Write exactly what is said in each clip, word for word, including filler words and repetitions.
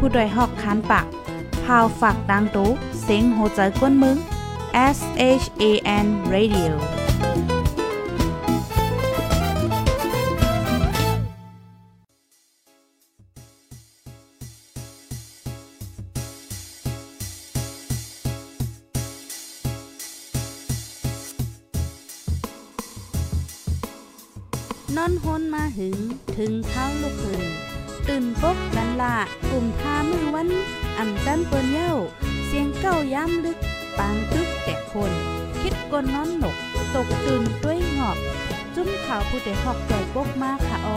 ผู้ดยหอกคันปากพาวฝากดังตู้เซ็งโหใจกวนมึง S H A N Radioนอนฮนมาหึงถึงเท้าลูกหึงตื่นปกกันละกลุ่มทามือวันอ่ำจันเปิ้นเย้าเสียงเก้าย้ำลึกปางตึกแต่คนคิดกนนอนหนกตกตื่นด้วยหงอบจุ้มข่าวผู้ใดหอกใจปกมากค่ะออ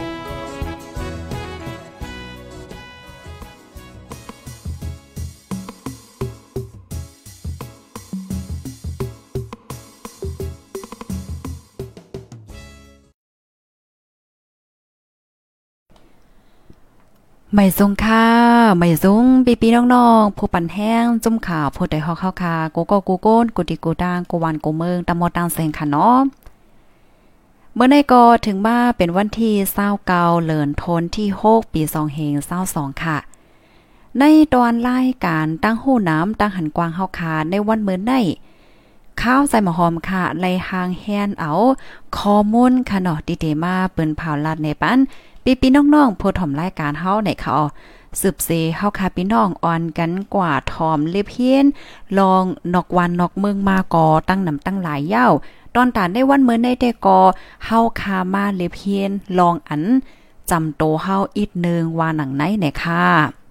ไม่ซุงค่ะไม่ซุงปีๆน้องๆผู้ปั่นแห้งจุ่มข่าวผู้ใดฮอกเข้าค่ะกูก็กูโก้นกูติกูดังกูวันกูเมืองตะมอตังเซงค่ะเนาะเมื่อในก็ถึงมาเป็นวันที่ยี่สิบเก้าเดือนธันวาคมที่หกปีสองพันยี่สิบสองค่ะในตอนรายการตั้งหู้น้ำตั้งหันกวางเฮาค่ะในวันมื้อในข้าวใส่หมอหอมค่ะไล่หางแฮนเอาข้อมูลค่ะเนาะดีๆมาเปิ้นเผาลัดในปันปีๆน้องๆผู้ถ่อมรายการเฮาในเขาสืบเสเฮาค่ะพี่น้องอ่อนกันกว่าถ่อมเลเพียนลองนอกวันนอกเมืองมากอตั้งนำตั้งหลายยาวตอนตานได้วันมื้อในแต่กอเฮาคามาเลเพียนลองอันจำโตเฮาอีกนึงว่าหนังไหนแน่ค่ะ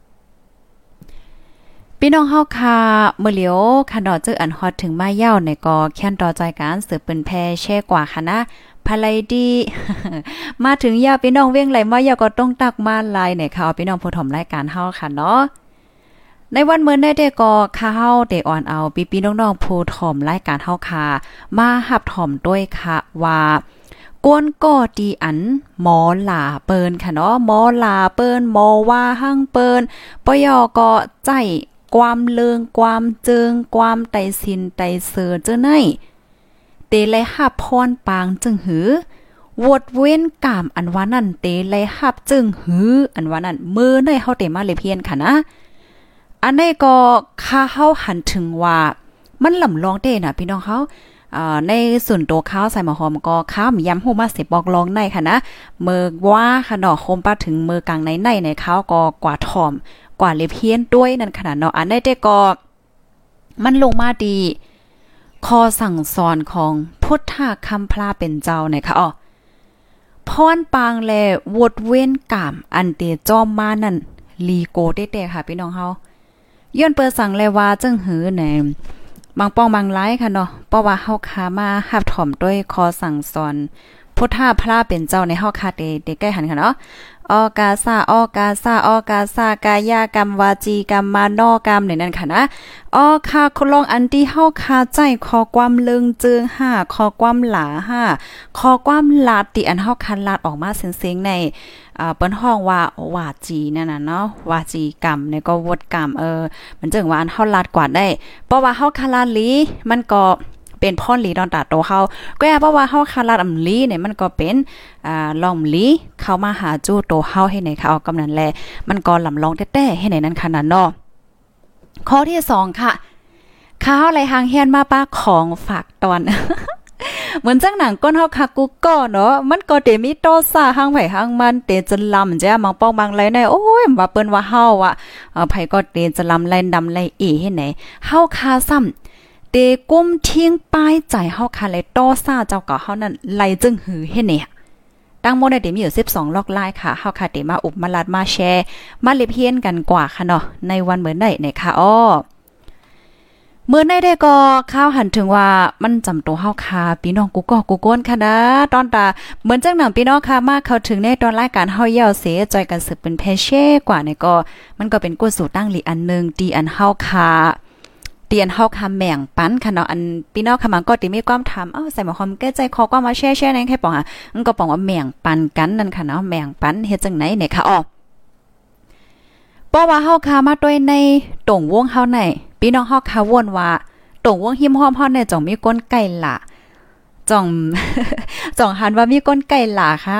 พี่น้องเฮาค่ะเมื่อเหลียวคันดอเจออันฮอดถึงมาเย้าในกอแค้นต่อใจการสืบเป็นแพแช่กว่าค่ะนะภาไลดีมาถึงยาวพี่น้องเว้งไหลมายาวก็ต้องตักมาลายเนี่ยค่ะพี่น้องผู้ถ่อมรายการเฮาค่ะเนาะในวันมื้อนี้ได้ก็ข้าวได้อ่อนเอาพี่ๆน้องๆผู้ถ่อมรายการเฮาค่ะมาหับถ่อมด้วยค่ะว่ากวนก่อดีอันหมอหลาเปิ้นค่ะเนาะหมอหลาเปิ้นหมอว่าหั่งเปิ้นปยอก็ใจความเลิงความเจิงความไตสินไตเสือเจ้าไหนเตไลหับพรปางจึงหือวดเว้นกามอันว่านั่นเตไลหับจึงหืออันว่านั่นมือในเฮาเตมาเลยเพียนค่ะนะอันนี้ก็ค่าเฮาหันถึงว่ามันลำลองเด้น่ะพี่น้องเฮาอ่าในส่วนตัวข้าวใส่หมอหอมก็ข้าวมียำฮู้มาสิบบอกลองในค่ะนะมือว่าค่ะเนาะคมปาถึงมือกลางในในในข้าวก็กว่าถ่อมกว่าเลยเพียนด้วยนั่นขนาดเนาะอันนี้ได้ก็มันลงมาดีข้อสั่งสอนของพุทธคำพลาเป็นเจ้าเนี่ยค่ะอ๋อพรปางแลวดเว้นกามอันเตจอมมานั่นลีโกเต้ๆค่ะพี่น้องเฮาย้อนเปิดสั่งแลว่าจังหือแหนบางป้องบางหลายค่ะเนาะเพราะว่าเฮาคามาหับถ่อมด้วยข้อสั่งสอนพุทธพลาเป็นเจ้าในเฮาคาเตเตใกล้หันค่ะเนาะออกาซาออกาซาออกาซากายากรรมวาจีกรรมมานอกรรมเนี่ยนั่นค่ะนะออคาคุณลองอันที่เฮาคาใจขอความเลิงเจิงห้าขอความหลาห้าขอความลาดติอันเฮาคันลาดออกมาเสียงๆในอ่าเปิ้นห้องว่าวาจีนั่นน่ะเนาะวาจีกรรมเนี่ยก็วดกรรมเออมันจึงว่าอันเฮาลาดกว่าได้เพราะว่าเฮาคาลาลีมันก็เป็นพ่อหลีดอนตาโตเฮาก็เพราะว่าเฮาคาลาดอำลีเนี่ยมันก็เป็นอ่าลอมลีเข้ามาหาจู้โตเฮาให้ไหนค่ะเอากำนั้นแลมันก็ลำลองแต้ๆให้ไหนนั้นขนาดเนาะข้อที่สองค่ะข้าวไหลหางแฮนมาป้าของฝากตอน เหมือนจังหนังก้นเฮาคากูก็เนาะมันก็เตมีโตซ่าหางไผหางมันเตจะลำจ้ะบางป้องบางไหลในโอ้ยว่าเปิ้นว่าเฮาอ่ะเอ่อไผก็เตจะลำไหลดำไหลเอให้ไหนเฮาคาซ้ำเตก้มทิ้งป้ายใจเฮาคาไหลโตซ่าเจ้าก็เฮานั่นไหลจึงหือให้เนี่ยตั้งโมได้เตมีอยู่สิบสองล็อกไลน์ค่ะเฮาคาเตมาอุบมาลัดมาแชร์มาเล็บเฮียนกันกว่าค่ะเนาะในวันเหมือนได้เนี่ยค่ะอ้อเมื่อในได้ก็ข้าวหันถึงว่ามันจำตัวเฮาคาพี่น้องกูก็กูก้นค่ะนะตอนตาเหมือนจังหนังพี่น้องค่ะมาเข้าถึงในตอนรายการเฮาเย่าเสจอยกันสืบเป็นแพเช่กว่าเนี่ยก็มันก็เป็นกู้สู่ตั้งหลีอันนึงดีอันเฮาคาเตียนเฮาคาแม่งปันค่ะเนาะอันพี่น้องค่ะมันก็ติมีความถามเอ้าใส่หมอคอมแก้ใจคอก็มาแช่ๆในให้ปองอ่ะมันก็ปองว่าแม่งปันกันนั่นค่ะเนาะแม่งปันเฮ็ดจังไหนเนี่ยค่ะอ้อเพราะว่าเฮาคามาด้วยในตรงวงเฮาในพี่น้องเฮาคาวนว่าตรงวงหิมหอมเฮาเนี่ยจ่องมีก้นไก่ล่ะจ่อง จ่องหันว่ามีก้นไก่ล่ะค่ะ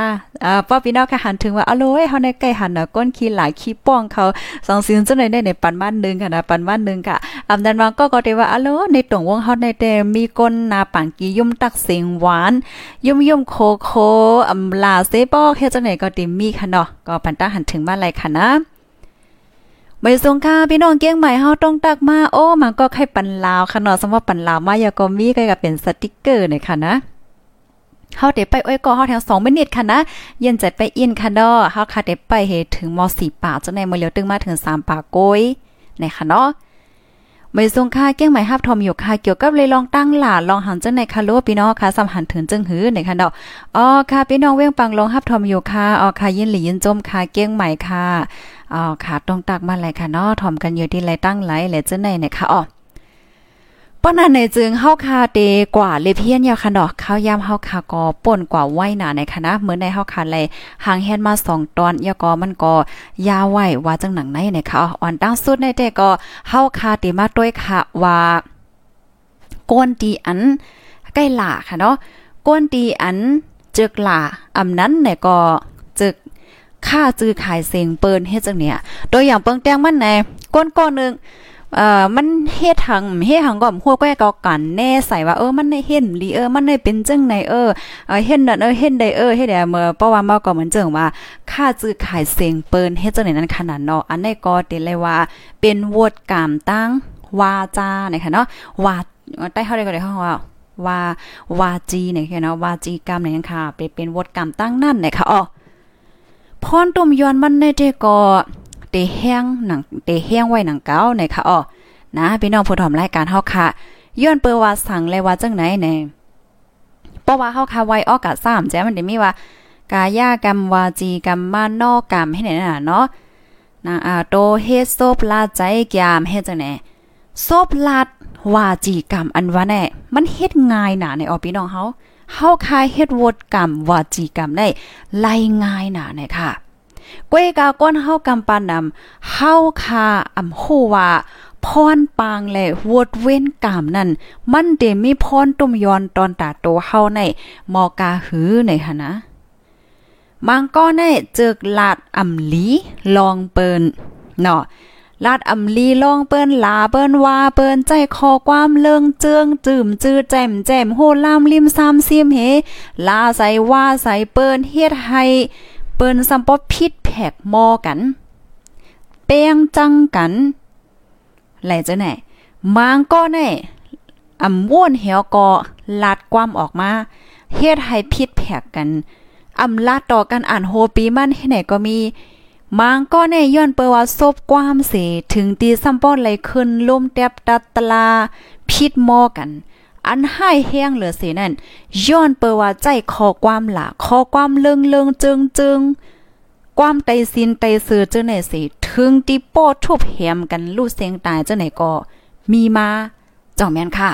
อ่าป้อพี่น้องค่ะหันถึงว่าอโลยเฮาในใกล้หันน่ะก้นขี้หลายขี้ป้องเขาสองสิ่งจังได๋ได้ในปันบ้านนึงค่ะนะปันบ้านนึงค่ะอำนั้นว่าก็ก็ได้ว่าอโลในตรงวงเฮาในแต่มีก้นนาปังกี้ยุ่มตักเสียงหวานยุ่มๆโคโคอำลาเซปอกเฮ็ดจังได๋ก็ติมีค่ะเนาะก็ปันตาหันถึงมาไหลค่ะนะใบสงค่ะพี่น้องเกี้ยงใหม่เฮาต้องตักมาโอ้มันก็ไข่ปันลาวค่ะเนาะสำหรับปันลาวมาอย่าก็มีก็เป็นสติกเกอร์เนี่ยค่ะนะเฮาได้ไปอ้อยก็เฮาแถวสองมินิค่ะนะเย็นใจไปอินค่ะเนาะเฮาค่ะได้ไปเฮ็ดถึงมสี่ปากจังได๋มื้อเหลียวตึงมาถึงสามปากโกยนี่ค่ะเนาะใบสงค่ะเกี้ยงใหม่ฮับทอมอยู่ค่ะเกี่ยวกับเลยลองตั้งหล่าลองหันจังได๋ค่ะโลพี่น้องค่ะสำหันถึงจึงหือนี่ค่ะเนาะอ๋อค่ะพี่น้องเว้งปังลองฮับทอมอยู่ค่ะอ๋อค่ะยินหลียินจมค่ะเกี้ยงใหม่ค่ะอ๋อค่ะต้องตักมาเลยค่ะเนาะถ่อมกันอยู่ที่ไรตั้งไหลและจังไหนเนี่ยค่ะอ๋อป้อนนั้นในจึงเฮาคาเตกว่าเลเพียนยาค่ะเนาะข้าวยามเฮาคาก็ป่นกว่าไว้หนาในคณะเหมือนในเฮาคาเลยหางแฮนมาสองตอนยาก็มันก็ยาไว้ว่าจังหนังไหนเนี่ยค่ะอ่อนตั้งสุดในแต่ก็เฮาคาเตมาด้วยค่ะว่าก้นตีอันใกล้หล่าค่ะเนาะก้นตีอันจึกหล่าอำนั้นเนี่ยก็จึกค่าจื้อขายเสียงเปิ้นเฮ็ดจังเนี่ยตัวอย่างเปิงแตงมันแน่ก้นก้อนนึงเอ่อมันเฮ็ดหังเฮ็ดหังก็หัวแก้ก็กันแน่ใส่ว่าเออมันได้เห็นลีเออมันได้เป็นจังไหนเออเออเห็นนั่นเออเห็นได้เออเฮ็ดได้เมื่อเพราะว่ามาก็เหมือนจังว่าค่าจื้อขายเสียงเปิ้นเฮ็ดจังไหนนั้นขนาดเนาะอันนี้ก็ติเลยว่าเป็นวดกามตั้งวาจาเนี่ยค่ะเนาะวาใต้เฮาได้ก็ได้เฮาว่าว่าวาจีเนี่ยค่ะเนาะวาจีกรรมเนี่ยค่ะเป็นเป็นวดกามตั้งนั่นเนี่ยค่ะอ๋อพรตุ่มยอนมันในเตก็เตแห้งหนังเตแห้งไว้หนังเก้าในค่ะอ้อนะพี่น้องผู้ถอมรายการเฮาค่ะย้อนเปิดว่าสั่งเลยว่าจังไหนแน่เพราะว่าเฮาค่ะไว้ออกกะสามแจ้มันได้มีว่ากายากรรมวาจีกรรมมานอกกรรมให้ไหนน่ะเนาะนางอาโตเฮ็ดโซบลาใจกามเฮ็ดจังไหนโซบลาวาจีกรรมอันว่าแน่มันเฮ็ดง่ายน่ะในออพี่น้องเฮาเฮาคายเฮ็ดวดกรรมวาจีกรรมได้ไล่ง่ายน่ะเนี่ยค่ะก้วยกาก้นเฮากำปานนำเฮาคาอำฮู้ว่าพรปางและวดเว้นกรรมนั่นมันได้มีพรตุ่มยอนตอนตาโตเฮาในมอกาหือในหั่นนะมังก็ได้เจิกลาดอำลีลองเปิ้นเนาะลาดอำลีลองเปิ้นลาเปิ้นว่าเปิ้นใจคอความเลิงเจืองจืมจื้อแจ่มแจ่มโหลามริมซ้ำซิมเฮลาใส่ว่าใส่เปิ้นเฮ็ดให้เปิ้นซัมปอพิษแผกมอกันเปียงจังกันไหลจะไหนมางก็แน่อำว่นเหี่ยวก็ลาดความออกมาเฮ็ดให้พิษแผกกันอำลาดต่อกันอ่านโฮปีมันให้ไหนก็มีมางก็แน่ย้อนเปิว่าซบความเสถึงตีซัมปอไหลขึ้นลมแตบตัดตลาพิษมอกันอันให้แห้งเหลือเสนั่นย้อนเปิว่าใจคอความหลาคอความเลิงเลิงจึงจึงความไตซินไตเสือเจ้าไหนสิถึงติโป้ทุบแหมกันลูกเสียงตายเจ้าไหนก็มีมาจ่องแม่นค่ะ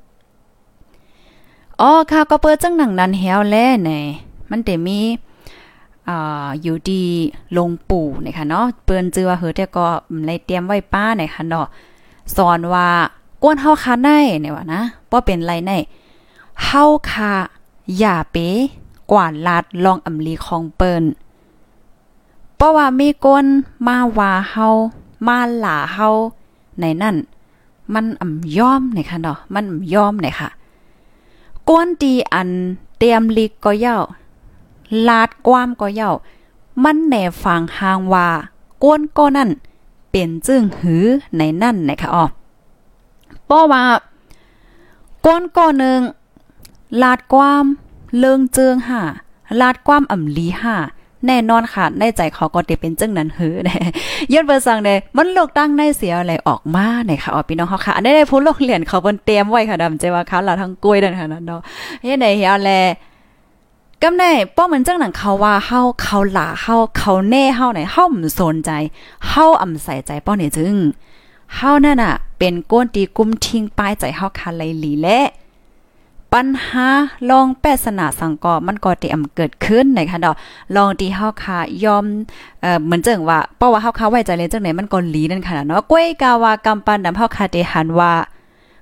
อ๋อค่ะก็เปิดจังหนังนั้นแฮวแลแน่มันได้มีอ่าอยู่ดีลงปู่นะคะเนาะเปิ้นชื่อว่าเฮอแต่ก็เลยเตรียมไว้ป้าไหนค่ะเนาะสอนว่าก้นเฮาคาได้เนี่ยว่านะบ่เป็นไรแน่เฮาคาอย่าเป๋กว่าลาดลองอำลีของเปิ้นเพราะว่ามีคนมาว่าเฮามาหล่าเฮาในนั่นมันอ่ำยอมเนี่ยค่ะเนาะมันยอมเนี่ยค่ะก้นตีอันเตรียมลิกก็เย้าลาดความก็เย้ามันแหน่ฟังหางว่าก้นก็นั่นเป็นจึงหือในนั่นนะคะอ๋อเพราะว่าก้นก็นึงลาดความเลิงเจิงห่าลาดความอ่ำลีห่าแน่นอนค่ะในใจเขาก็จะเป็นจังนั้นหือนะย้อนเบอร์สั่งเด้มันโลกตั้งในเสียอะไรออกมาเนี่ยค่ะอ๋อพี่น้องเฮาค่ะอันนี้ได้ผู้ลงเหรียญเขาเพิ่นเตรียมไว้ค่ะดำใจว่าเขาล่ะทั้งกล้วยนั่นค่ะนั่นเนาะเฮ็ดได้เฮียแลกำได้ป้อเหมือนจังนั้นเขาว่าเฮาเขาหล่าเฮาเขาแน่เฮาไหนเฮาบ่สนใจเฮาอำใส่ใจป้อนี่จึงเฮานั่นน่ะเป็นก้นตีกุมทิ้งป้ายใจเฮาค่ะเลยหลีและปัญหาลองแปศนาสังกอมันก็ติอำเกิดขึ้นนะคะดอกลองที่เฮาค่ะยอมเอ่อเหมือนจังว่าเพราะว่าเฮาค่ะไว้ใจเลยจังไหนมันก็หลีนั่นค่ะเนาะก้วยกาว่ากำปันดำเฮาค่ะได้หันว่า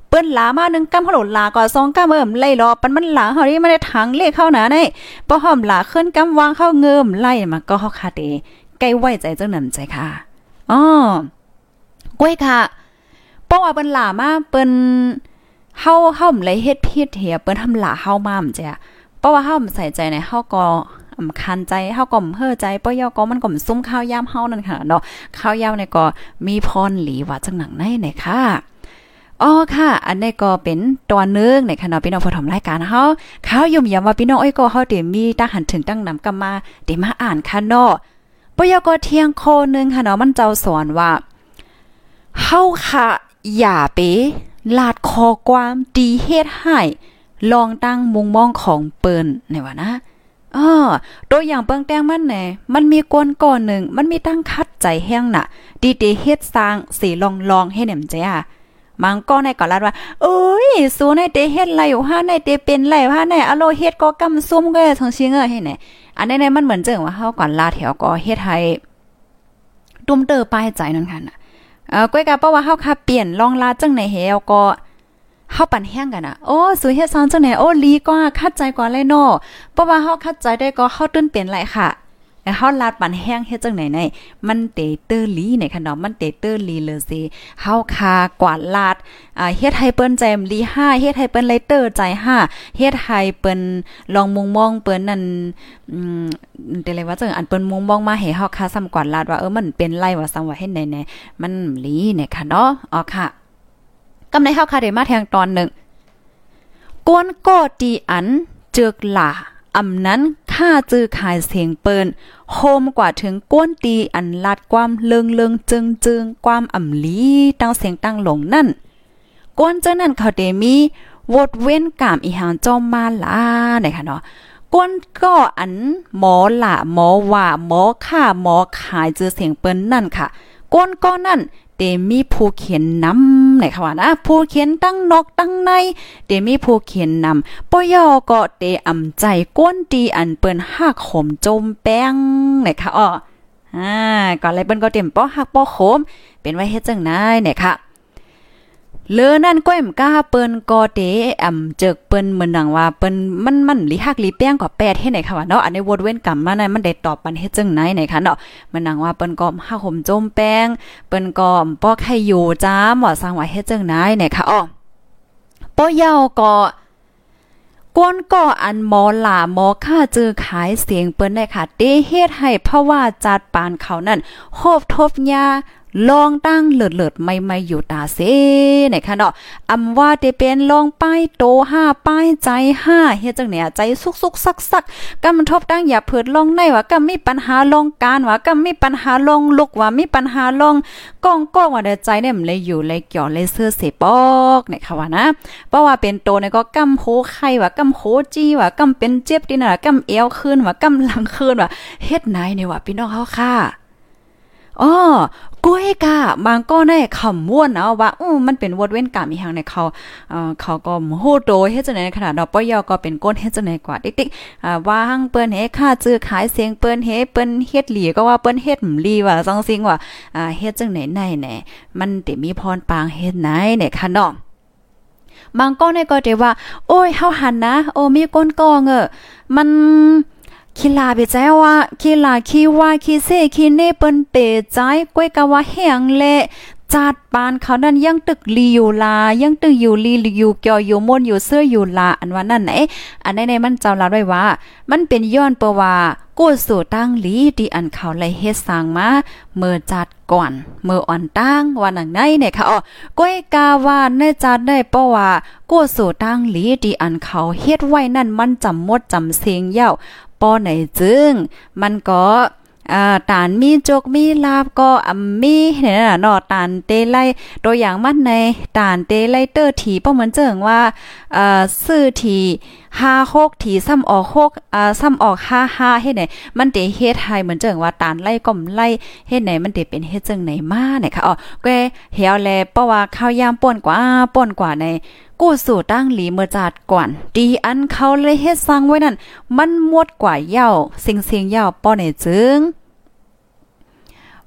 เปิ้นหลามาหนึ่งกำเขาโหลดหลาก่อสองกำเอิ่มไล่รอปันมันหลาเฮานี่มันได้ถังเลขเข้าหนาในบ่หอมหลาขึ้นกำวางเข้าเงิมไล่มาก็เฮาคาเตใกล้ไว้ใจจังนำใจค่ะอ้อก้วยค่ะเพราะว่าเปิ้นหลามาเปิ้นเฮาเฮาเลยเฮ็ดผิดเหียเปิ้นทำหลาเฮามาจ้ะเพราะว่าเฮาใส่ใจในเฮาก็อำคัญใจเฮาก็เฮ้อใจป้อยอก็มันก็ซุ่มข้าวยามเฮานั่นค่ะเนาะข้าวยามเนี่ยก็มีพรหลีว่าจังหนังในเนี่ยค่ะอ๋อค่ะอันนี้ก็เป็นตัวนึงในค่ะเนาะพี่น้องผู้ชมรายการเฮาข้าวยุ่มยามว่าพี่น้องอ้อยก็เฮาได้มีตาหันถึงตั้งนำกำมาได้มาอ่านค่ะเนาะป้อยอก็เที่ยงโคนึงค่ะเนาะมันเจ้าสอนว่าเฮาค่ะอย่าไปลาดคอความดีเฮ็ดให้ลองตั้งมุงมองของเปิ้นในว่านะอ้อตัวอย่างเปิ้งแต้งมันแหน่มันมีกวนก่อนหนึ่งมันมีตั้งคัดใจแห้งน่ะดีเดเฮ็ดสร้างสีลองๆให้แหนมจ้ะมังก็ในก่อนลาดว่าเอ้ยสู้ในเดเฮ็ดไรอยู่ห้าในเดเป็นไรห้าในอโลเฮ็ดก็กำซุ่มก็ทั้งชิงเอ้อให้แหน่อันนี้ๆมันเหมือนจังว่าเฮาก่อนลาแถวก็เฮ็ดให้ตุ้มเตอป้ายใจนั่นค่ะน่ะเอ่อก้อยกะเพราะว่าเฮาค่ะเปลี่ยนลองลาจังไหนเฮาก็เฮาปั่นแห้งกันน่ะโอ้สุเฮ็ดซังจังไหนโอ้ลีก็คัดใจกว่าเลยเนาะเพราะว่าเฮาคัดใจได้ก็เฮาตื้นเปลี่ยนไหลค่ะแต่เฮาลาดปั่นแห้งเฮ็ดจังไหนในมันเตเตอร์ลีในค่ะเนาะมันเตเตอร์ลีเลยสิเฮาคากวาดลาดอ่าเฮ็ดให้เปิ้นใจลีห้าเฮ็ดให้เปิ้นไลเตอร์ใจห้าเฮ็ดให้เปิ้นลองมุงมองเปิ้นนั่นอืมแต่เลยว่าจังอันเปิ้นมุงมองมาให้เฮาคาซ้ำกวาดลาดว่าเออมันเป็นไรว่าซังว่าเฮ็ดไหนๆมันลีเนี่ยค่ะเนาะอ๋อค่ะกำในเฮาคาได้มาแทงตอนนึงกวนก็ตีอันเจือกหล่าอำนั้นค่าจื้อขายเสียงเปิ้นโฮมกว่าถึงกวนตีอันลาดความเลิงเลิงจึงจึงความอ่ำลีตั้งเสียงตั้งหลงนั่นกวนเจ้านั่นเขาเดมีวดเว้นกามอีหางจอมมาลาเนี่ยค่ะเนาะกวนก็อันหมอหล่าหมอว่าหมอค่าหมอขายจื้อเสียงเปิ้นนั่นค่ะกวนก็นั่นเตมีผู้เขียนนำไหนค่ะว่านะผู้เขียนตั้งนอกตั้งในเตมีผู้เขียนนำปยอก็เตอำใจก้นตีอันเปิ้นหักขมจมแป้งไหนค่ะอ้ออ่าก่อนเลยเปิ้นก็เต็มป้อหักป้อขมเป็นไว้เฮ็ดจังได๋เนี่ยค่ะเลอนั่นก้อยมกล้าเปิ้นก็เตอำเจิกเปิ้นเหมือนดังว่าเปิ้นมันมันลิฮักลิแป้งกว่าแปดเฮ็ดไหนค่ะว่าเนาะอันนี้วดเว้นกรรมมานั้นมันได้ตอบปันเฮ็ดจังไหนไหนค่ะเนาะมันดังว่าเปิ้นก็ฮักห่มโจมแป้งเปิ้นก็ป้อไข่อยู่จ้าว่าสร้างว่าเฮ็ดจังไหนไหนค่ะอ้อป้อยาวก็ก้นก็อันหมอหล่าหมอค่าจื้อขายเสียงเปิ้นได้ค่ะเตเฮ็ดให้เพราะว่าจัดปานเขานั่นโฮบทบยาลองตั้งเลิดๆไม่ๆอยู่ตาเซไหนค่ะเนาะอำว่าได้เป็นลองป้ายโตห้าป้ายใจห้าเฮ็ดจังเนี่ยใจสุกๆซักๆกำทบตั้งอย่าเพิดลองในว่ากำมีปัญหาลองการว่ากำมีปัญหาลองลุกว่ามีปัญหาลองก้องก้องว่าได้ใจเนี่ยมันเลยอยู่เลยเกี่ยวเลยเสื้อเสปอกเนี่ยค่ะว่านะเพราะว่าเป็นโตเนี่ยก็กำโหไข่ว่ากำโหจี้ว่ากำเป็นเจ็บดิน่ะกำเอวขึ้นว่ากำหลังขึ้นว่าเฮ็ดไหนเนี่ยว่าพี่น้องเฮาค่ะอ๋อก้อยกะบางก็ได้คำม่วนนะว่าอือมันเป็นวดเว้นกรรมอีหยังในเขาเอ่อเขาก็โหโตเฮ็ดจังได๋ขนาดดอกปอยอก็เป็นก้นเฮ็ดจังได๋กว่าติ๊กๆอ่าว่าหังเปิ้นเฮ็ดค่าซื้อขายเสียงเปิ้นเฮ็ดเปิ้นเฮ็ดหลีก็ว่าเปิ้นเฮ็ดหมลีว่าจังซิงว่าอ่าเฮ็ดจังไหนไหนแหน่มันสิมีพรปางเฮ็ดไหนเนี่ยค่ะเนาะบางก็ได้ก็ได้ว่าโอ้ยเฮาหันนะโอ้มีก้นกองเออมันคิลาไปใจว่าคิลาคิว่าคิเซคิเนเปิ้นเปใจก้วยกะว่าแห้งเละจัดปานเขานั้นยังตึกลีอยู่ลายังตึกอยู่ลีอยู่เกี่ยวอยู่มนอยู่เสื้ออยู่ลาอันว่านั่นไหนอันในๆมันเจ้าลาด้วยว่ามันเป็นย้อนเปว่ากู้สู่ตั้งลีที่อันเขาเลยเฮ็ดสร้างมาเมื่อจัดก่อนเมื่ออ่อนตั้งว่านังไหนเนี่ยค่ะอ๋อก้อยกาว่าในจัดได้เพราะว่ากู้สู่ตั้งลีที่อันเขาเฮ็ดไว้นั่นมันจำหมดจำเสียงยาวปอไหนจึงมันก็อ่าตานมีจกมีลาบก็อำมีเนี่ยน่ะเนาะตานเตไลตัวอย่างมันในตานเตไลเตอร์ถีป้อเหมือนเจิงว่าเอ่อซื้อถีห้าหกถีซ้ำออกหกอ่าซ้ำออกห้าห้าเฮ็ดไหนมันเตเฮ็ดให้เหมือนเจิงว่าตานไล่ก่อมไล่เฮ็ดไหนมันเตเป็นเฮ็ดจังไหนมาเนี่ยค่ะอ๋อแกเหี่ยวแลเพราะว่าข้าวยามป่นกว่าป่นกว่าในกู้สู่ตั้งหลีเมื่อจัดก่อนดีอันเขาเลยเฮ็ดสร้างไว้นั่นมันหมดกว่าเหย้าเสียงๆเหย้าป้อไหนจึง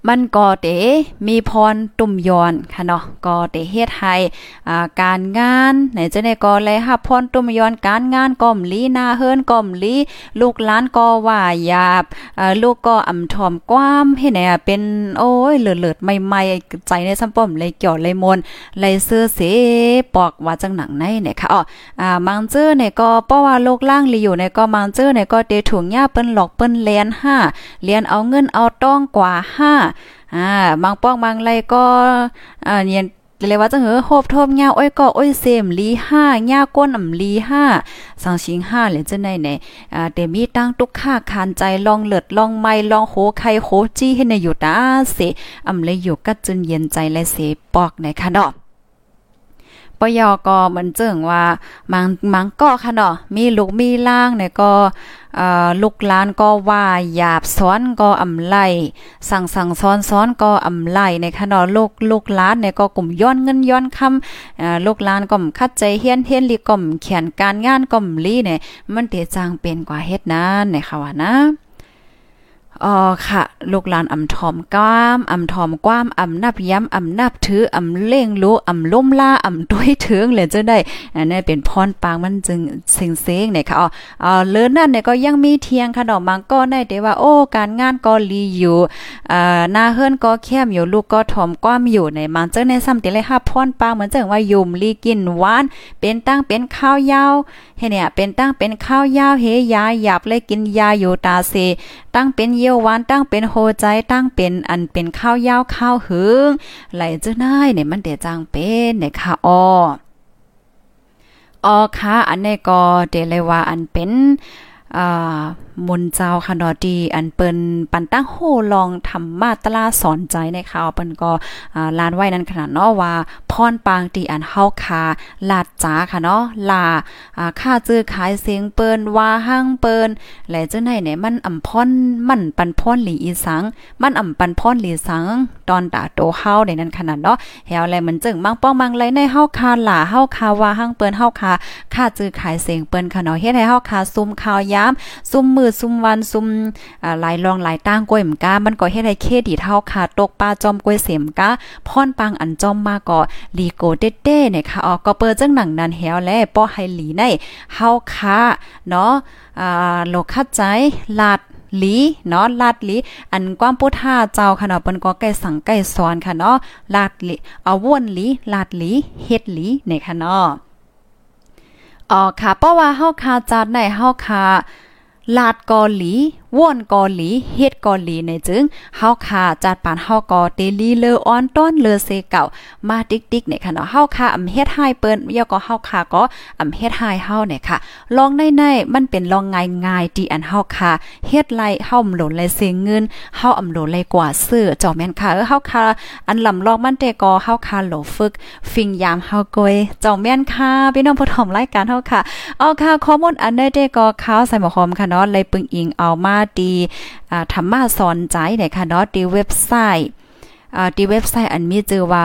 มันก็เตมีพรตุ่มย้อนค่ะเนาะก็เตเฮ็ดให้อ่าการงานไหนจะได้ก็เลยรับพรตุ่มย้อนการงานก่อมลีหน้าเฮิรนก่อมลีลูกหลานก็ว่าหยาบเอ่อลูกก็อ่ำถ่อมกว้ามเฮ็ดให้เป็นโอ้ยเลิศๆใหม่ๆใจในซ้ำป้อมเลยเกี่ยวเลยมนเลยซื้อเสปอกว่าจังหนังในเนี่ยค่ะอ๋ออ่ามังเจอเนี่ยก็เพราะว่าโลกล่างลีอยู่เนี่ยก็มังเจอเนี่ยก็เตถุงหญ้าเปิ้นหลอกเปิ้นแลนห้าเรียนเอาเงินเอาต้องกว่าห้าอ่าบางป้องบางไรก็อ่าเรียนเลยว่าจังเหอโฮบทบยาอ้อยก็อ้อยเสมลีห้ายาก้นอ่ำลีห้าสังชิงห้าเลยจังได๋เนี่ยอ่าเตมีตั้งตุกค่าคานใจลองเลิดลองไม้ลองโหไข่โหจี้ให้ในอยู่ตาเสอ่ำเลยอยู่กัดจนเย็นใจและเสปอกในค่ะเนาะปยก็เหมือนเจิงว่ามังมังก็ค่ะเนาะมีลูกมีล่างเนี่ยก็เอ่อลูกหลานก็ว่าหยาบซ้อนก็อำไลสั่งสั่งซ้อนซ้อนก็อำไลในค่ะเนาะลูกลูกหลานเนี่ยก็กลุ่มย้อนเงินย้อนคำเอ่อลูกหลานก็คัดใจเฮียนเฮียนลีก็เขียนการงานก็ลีเนี่ยมันเตจางเป็นกว่าเฮ็ดนั้นในค่ะว่านะอ๋อค่ะลูกหลานอำถอมก้ามอำถอมกว้ามอำนับย้ำอำนับถืออำเล่งรู้อำล้มล่าอำต้วยถึงเลยจะได้อันนี้เป็นพรปางมันจึงเซ็งเซ็งเนี่ยค่ะอ๋อเอ่อเลิศนั่นเนี่ยก็ยังมีเทียงค่ะดอกมังก็ได้แต่ว่าโอ้การงานก็ลีอยู่อ่าหน้าเฮิรนก็แคมอยู่ลูกก็ถอมกว้ามอยู่ในมังเจ้าในซ้ำติเลยค่ะพรปางเหมือนจังว่ายุ่มลีกินหวานเป็นตั้งเป็นข้าวยาวเฮ็ดเนี่ยเป็นตั้งเป็นข้าวยาวเฮยาหยับเลยกินยาอยู่ตาเซตั้งเป็นเยี่ยวหวานตั้งเป็นโหใจตั้งเป็นอันเป็นข้าวยาวข้าวหึงไหลจะได้เนี่ยมันเดจางเป็นเนี่ยค่ะอ้ออ้อค่ะอันนี้ก็เดเลยว่าอันเป็นอ่ามุนเจ้าค่ะดอดีอันเปิ้นปันตั้งโหลองทำมาตราสอนใจในข่าวเปิ้นก็อ่าลานไว้นั่นขนาดเนาะว่าพรปางตีอันเฮาคาลาดจ๋าค่ะเนาะลาอ่าค่าซื้อขายเสียงเปิ้นว่าห้างเปิ้นและจังได๋เนี่ยมันอ่ำพรมันปันพรหลีอีสังมันอ่ำปันพรหลีสังตอนตาโตเฮาในนั้นขนาดเนาะแฮวแลมันจึงมังป้องมังไรในเฮาคาลาเฮาคาว่าห้างเปิ้นเฮาคาค่าซื้อขายเสียงเปิ้นค่ะเนาะเฮ็ดให้เฮาคาซุ่มข่าวยามซุ่มมือซุ่มวันซุ่มอ่าหลายรองหลายตั้งก้อยหมกามันก็เฮ็ดให้เครดิตเฮาขาดตกป้าจอมก้อยเสมกาพรปังอันจอมมาก็ลีโกเต้ๆเนี่ยค่ะอ๋อก็เปิดจังหนังนั้นแฮวแลป้อให้หลีในเฮาคาเนาะอ่าโลคัดใจลาดหลีเนาะลาดหลีอันความพุทธาเจ้าค่ะเนาะเปิ้นก็ใกล้สั่งใกล้สอนค่ะเนาะลาดหลีเอาว่นหลีลาดหลีเฮ็ดหลีเนี่ยค่ะเนาะอ๋อค่ะเพราะว่าเฮาคาจัดในเฮาคาลาดกอหลีว่อนกอหลีเฮ็ดกอหลีในจึงเฮาคาจัดปานเฮาก็เตลีเลอออนต้อนเลอเซเก่ามาติ๊กๆเนี่ยค่ะเนาะเฮาคาอำเฮ็ดให้เปิ้นยอก็เฮาคาก็อำเฮ็ดให้เฮาเนี่ยค่ะลองในๆมันเป็นลองง่ายๆที่อันเฮาคาเฮ็ดไล่เฮาหล่นไล่เสียเงินเฮาอำหล่นไล่กว่าซื้อเจ้าแม่นค่ะเออเฮาคาอันลำลองมันแต่ก็เฮาคาโหลฝึกฟิงยามเฮากอยเจ้าแม่นค่ะพี่น้องผู้ชมรายการเฮาค่ะเอาค่ะข้อมูลอันใดๆก็ข่าวใส่หมอหอมค่ะเนาะเลยปึงอิงเอามาดีอ่าธรรมะสอนใจเนี่ยค่ะเนาะที่เว็บไซต์อ่าที่เว็บไซต์อันมีชื่อว่า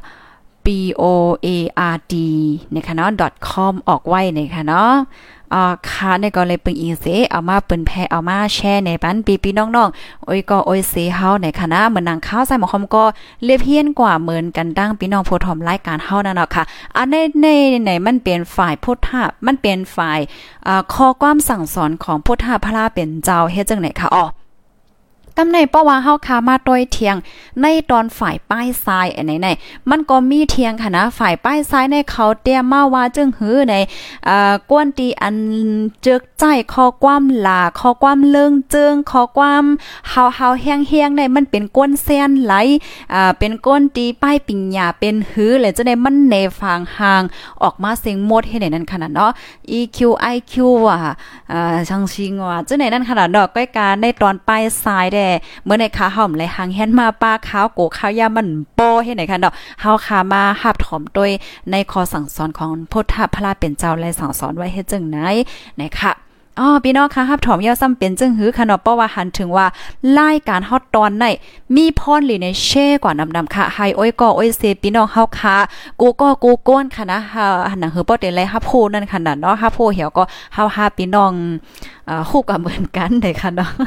p o a r d เนี่ยค่ะเนาะ .com ออกไว้เนี่ยค่ะเนาะอ่าค่ะเนี่ยก็เลยปึงอิงเสเอามาเปิ้นแพเอามาแชร์ในปันพี่ๆน้องๆโอ้ยก็โอ้ยเสเฮาในคณะเหมือนนางข้าวใส่หมอคอมก็เรียบเฮียนกว่าเหมือนกันดังพี่น้องผู้ถมรายการเฮานั่นเนาะค่ะอันในในไหนมันเป็นฝ่ายพุทธะมันเป็นฝ่ายอ่าข้อความสั่งสอนของพุทธะพระเป็นเจ้าเฮ็ดจังไหนค่ะอ๋อตำในเพราะว่าเฮาคามาต้อยเทียงในตอนฝ่ายป้ายซ้ายอันไหนๆมันก็มีเทียงค่ะนะฝ่ายป้ายซ้ายในเขาเตรียมมาว่าจึงหือในเอ่อกวนตีอันจึกใจข้อความลาข้อความเลิงเจิงข้อความเฮาๆแห้งๆในมันเป็นก้นแซนไหลอ่าเป็นก้นตีป้ายปิญญาเป็นหือเลยจะได้มันเนฟางห่างออกมาเสียงหมดให้ในนั้นขนาดเนาะ อี คิว ไอ คิว อ่ะอ่าช่างชิงว่าจะในนั้นขนาดดอกก้อยการในตอนป้ายซ้ายได้เมื่อในขาห่อมไหลหางแฮนมาป้าขาวโกข้าวยามันโปให้ไหนค่ะเนาะเฮาขามาหับถอมโดยในคอสั่งสอนของพุทธพระเป็นเจ้าและสั่งสอนไว้เฮ็ดจังไหนนะคะอ๋อพี่น้องค่ะหับถอมยาซ้ำเป็นจึงหือค่ะเนาะเพราะว่าหันถึงว่ารายการฮอตตอนในมีพรหรือในแช่กว่านำๆค่ะไฮโอ้ยก็โอ้ยเซพี่น้องเฮาค่ะกูก็กูก้นค่ะนะเฮาหันหนังหือบ่ได้เลยฮับโพนั่นค่ะนั่นเนาะฮับโพเหี่ยวก็เฮาหาพี่น้องเอ่อคู่กันเหมือนกันได้ค่ะเนาะ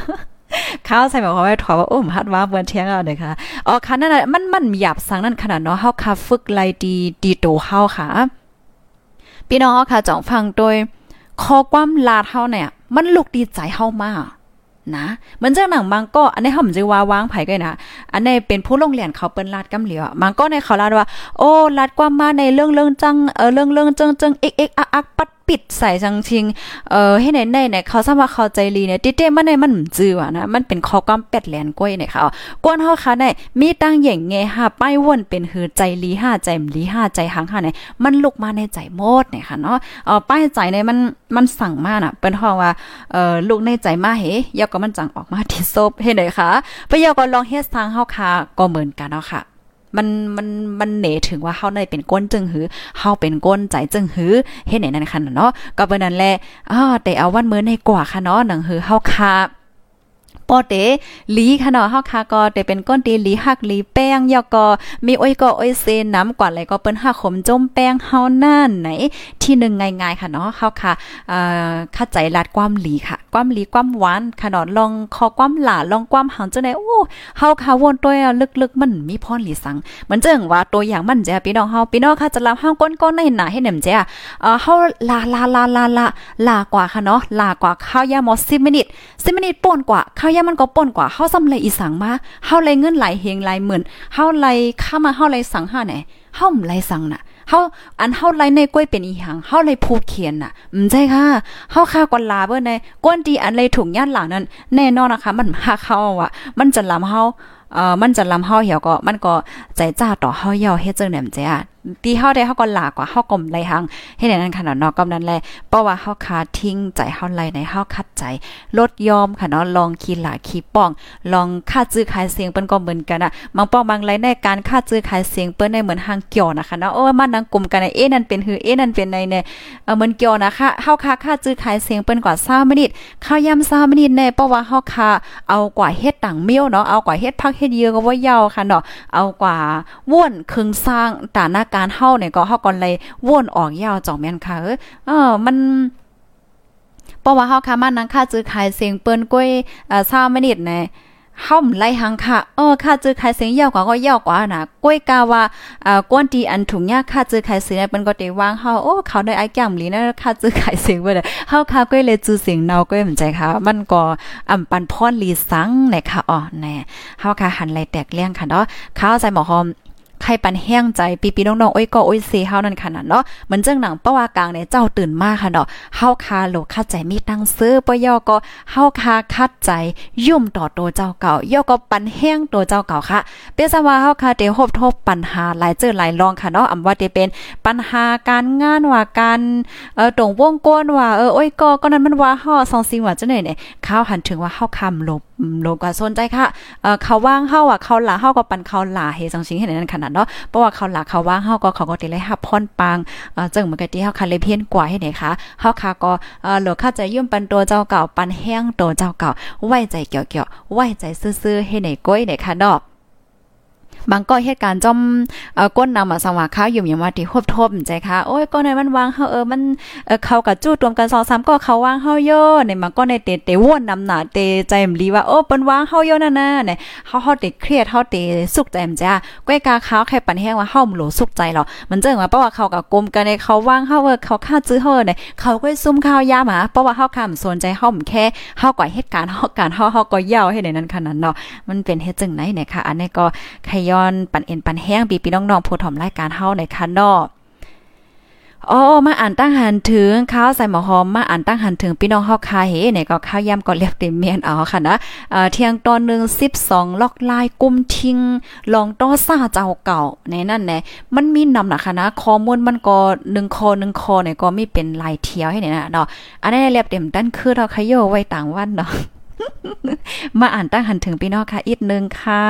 ข้าวใส่หมายความว่าถอว่าโอ้มฮัดว่าเบิ่นเที่ยงเอาเด้อค่ะอ๋อค่ะนั่นน่ะมันมันหยาบสังนั่นขนาดเนาะเฮาค่ะฝึกไล่ดีดีโตเฮาค่ะพี่น้องเฮาค่ะจ่องฟังโดยคอความลาดเฮาเนี่ยมันลุกดีใจเฮามากนะเหมือนจังหนังมังก็อันนี้เฮามันจะว่าวางไผก็นะอันนี้เป็นผู้ลงเรียนเขาเปิ้นลาดกำเหลียวมังก็ในเขาลาดว่าโอ้ลาดความมาในเรื่องเรื่องจังเออเรื่องเรื่องจังจังเอ็กเอ็กอักอักปัดปิดใส่จังชิงเอ่อให้ไหนๆเนี่ยเขาสามารถเข้าใจลีเนี่ยติเต้มันในมันจื้อว่ะนะมันเป็นข้อความเป็ดแหลนก้อยเนี่ยค่ะกวนเฮาค่ะได้มีตั้งแหย่งแงหาป้ายวนเป็นหือใจลีห้าใจมลีห้าใจหังค่ะเนี่ยมันลุกมาในใจโมดเนี่ยค่ะเนาะเอ่อป้ายใจเนี่ยมันมันสั่งมาน่ะเปิ้นฮ้องว่าเอ่อลุกในใจมาเฮยาก็มันจังออกมาที่ซบเฮ็ดได้ค่ะปะยาก็ลองเฮ็ดทางเฮาค่ะก็เหมือนกันเนาะค่ะมันมันมันเหนถึงว่าเฮาได้เป็นก้นจึงหือเฮาเป็นก้นใจจึงหือเฮ็ดไหนนั่นคั่นเนาะก็เบิ่นนั่นแหละอ้อแต่เอาวันมื้อในกว่าค่ะเนาะหนังหือเฮาค่ะปอเตลีค่ะเนาะเฮาค่ะก็แต่เป็นก้นตีลีฮักลีแป้งยอก็มีอ้อยก็อ้อยเซนน้ำกว่าอะไรก็เปิ้นฮักขมจมแป้งเฮานั่นไหนที่หนึ่งง่ายๆค่ะเนาะเฮาค่ะเอ่อเข้าใจลาดความหลีค่ะความหลีความหวานค่ะเนาะลองคอความหลาลองความหังจังได๋โอ้เฮาค่ะวนตัวลึกๆมันมีพรหลีสังเหมือนจังว่าตัวอย่างมันจ้ะพี่น้องเฮาพี่น้องค่ะจะรับเฮาก้นๆในหน้าให้แหนมจ้ะเอ่อเฮาลาลาลาลาลาลากว่าค่ะเนาะลากว่าข้าวยามอสิบมินิสิบมินิป่นกว่าข้าวยามันก็ป่นกว่าเฮาซ้ำเลยอีสังมาเฮาเลยเงินหลายเฮงหลายหมื่นเฮาเลยค่ามาเฮาเลยสังหาไหนเฮาไหลสังน่ะเฮาอันเฮาไหลในก้วยเป็นอีหังเฮาเลยผู้เขียนน่ะอืมใช่ค่ะเฮาค่ากว่าลาเบิ่นในกวนดีอันเลยถุงย่านหลังนั้นแน่นอนนะคะมันหาเฮาอ่ะมันจะลำเฮาเอ่อมันจะลำเฮาเหี่ยวก็มันก็ใจจ้าต่อเฮาเหี่ยวเฮ็ดจังแหนมจ้ะตีเฮาได้เฮาก็หลากว่าเฮาก็ไหลหังเฮ็ดให้นั้นค่ะเนาะก็นั้นแหละเพราะว่าเฮาคาทิ้งใจเฮาไหลในเฮาคัดใจลดยอมค่ะเนาะลองขี้หลาขี้ป้องลองค่าจื้อขายเสียงเปิ้นก็เหมือนกันน่ะบางป้องบางไหลในการค่าจื้อขายเสียงเปิ้นได้เหมือนหางเกี่ยวนะคะเนาะโอ้มันนังกลุ่มกันเอ๊ะนั่นเป็นหือเอ๊ะนั่นเป็นในเนี่ยเออเหมือนเกี่ยวนะคะเฮาคาค่าจื้อขายเสียงเปิ้นกว่ายี่สิบมินิข้าวยำยี่สิบมินิแน่เพราะว่าเฮาคาเอากว่าเฮ็ดต่างเมี้ยวเนาะเอากว่าเฮ็ดพักเฮ็ดเยอะก็ว่ายาวค่ะเนาะเอากว่าว่วนครึ่งสร้างตาหน้าการเฮาเนี่ยก็เฮาก่อนเลยวนออกยาวจ่องแม่นค่ะเออมันเพราะว่าเฮาค่ะมันนังค่าจื้อขายเสียงเปิ้นก้อยเอ่อยี่สิบมินิแน่เฮาไหลหังค่ะเออค่าจื้อขายเสียงยาวกว่าก็ยาวกว่าน่ะก้อยกาว่าเอ่อกวนตีอันถุงยาค่าจื้อขายเสียงเปิ้นก็ได้วางเฮาโอ้เขาได้ไอ้แก้มหลีนะค่าจื้อขายเสียงเบิดเฮาค่ะก้อยเลยจื้อเสียงเนาก้อยมันใจค่ะมันก็อำปันพรลีสังแน่ค่ะอ๋อแน่เฮาค่ะหันไหลแตกเลี้ยงค่ะเนาะข้าวใจหมอหอมใครปันแห้งใจปีๆน้องๆโอ้ยก็โอ้ยเซเฮานั่นขนาดเนาะเหมือนจังหนังปะว่ากลางเนี่ยเจ้าตื่นมาค่ะเนาะเฮาคาโลคัดใจมีตังซื้อปะยอก็เฮาคาคัดใจยุ่มต่อตัวเจ้าเก่ายอก็ปันแห้งตัวเจ้าเก่าค่ะเปซะว่าเฮาคาเตฮบทบปัญหาหลายเจอหลายรองค่ะเนาะอำว่าเตเป็นปัญหาการงานว่าการเอ่อตรงวงกวนว่าเออโอ้ยก็ก็นั้นมันว่าเฮาสองสิ่งว่าจังได๋เนี่ยข้าวหันถึงว่าเฮาคำลบลบก็สนใจค่ะเอ่อเขาว่างเฮาอ่ะเขาหลาเฮาก็ปันเขาหลาเฮจังซิงเฮ็ดนั้นขนาดเนาะเพราะว่าเขาหลักเขาว่างเฮาก็เขาก็ได้เลยรับพรปังเอ่อจังเหมือนกับที่เฮาคันเลยเพี้ยนกว่าให้ไหนคะเฮาค่ะก็เอ่อหลวงค่าใจยืมปันตัวเจ้าเก่าปันแห้งตัวเจ้าเก่าไว้ใจเกี่ยวๆไว้ใจซื่อๆให้ไหนก้อยไหนค่ะดอกบางก็เหตุการณ์จอมเอ่อก้นนำมาสังว่าข้าวอยู่อย่างว่าที่ควบทบใจค่ะโอ้ยก็ในมันวางเฮาเออมันเออเขากับจู้รวมกันสองสามก็เขาวางเฮาย่อในมันก็ในเตเตว่นนำหน้าเตใจมลีว่าโอ้เปิ้นวางเฮาย่อนั่นน่ะเนี่ยเฮาเฮาเตเครียดเฮาเตสุขใจมจ้าก้อยกาขาวแค่ปันแห้งว่าเฮาบ่รู้สุขใจหรอกมันเจังว่าเพราะว่าเขากับกลมกันในเขาวางเฮาเออเขาค่าซื้อเฮาเนี่ยเขาก็ซุ่มข้าวยาหมาเพราะว่าเฮาค่ำสนใจเฮาแค่เฮาก่อเหตุการณ์เฮาการเฮาเฮาก็ยาวให้ในนั้นขนาดเนาะมันเป็นเฮ็ดจังไหนเนี่ยค่ะอันนี้ก็ขย้อนปันเอ็นปันแห้งปีพี่น้องๆผู้ถมรายการเฮาในคันเนาะอ๋อมาอ่านตั้งหันถึงข้าวใส่หมอหอมมาอ่านตั้งหันถึงพี่น้องเฮาคาเฮเนี่ยก็ข้าวย่ำก็เรียบเต็มเมียนเอาค่ะนะเอ่อเที่ยงตอนนึงสิบสองล็อกลายกุมทิ้งลองต้อซ่าเจ้าเก่าในนั่นแหละมันมีนำน่ะค่ะนะข้อมูลมันก็หนึ่งคอหนึ่งคอเนี่ยก็มีเป็นลายเที่ยวให้เนี่ยนะเนาะอันนี้เรียบเต็มตั้นคือเราขยโยไว้ต่างวันเนาะ มาอ่านตั้งหันถึงพี่น้องค่ะอีกนึงค่ะ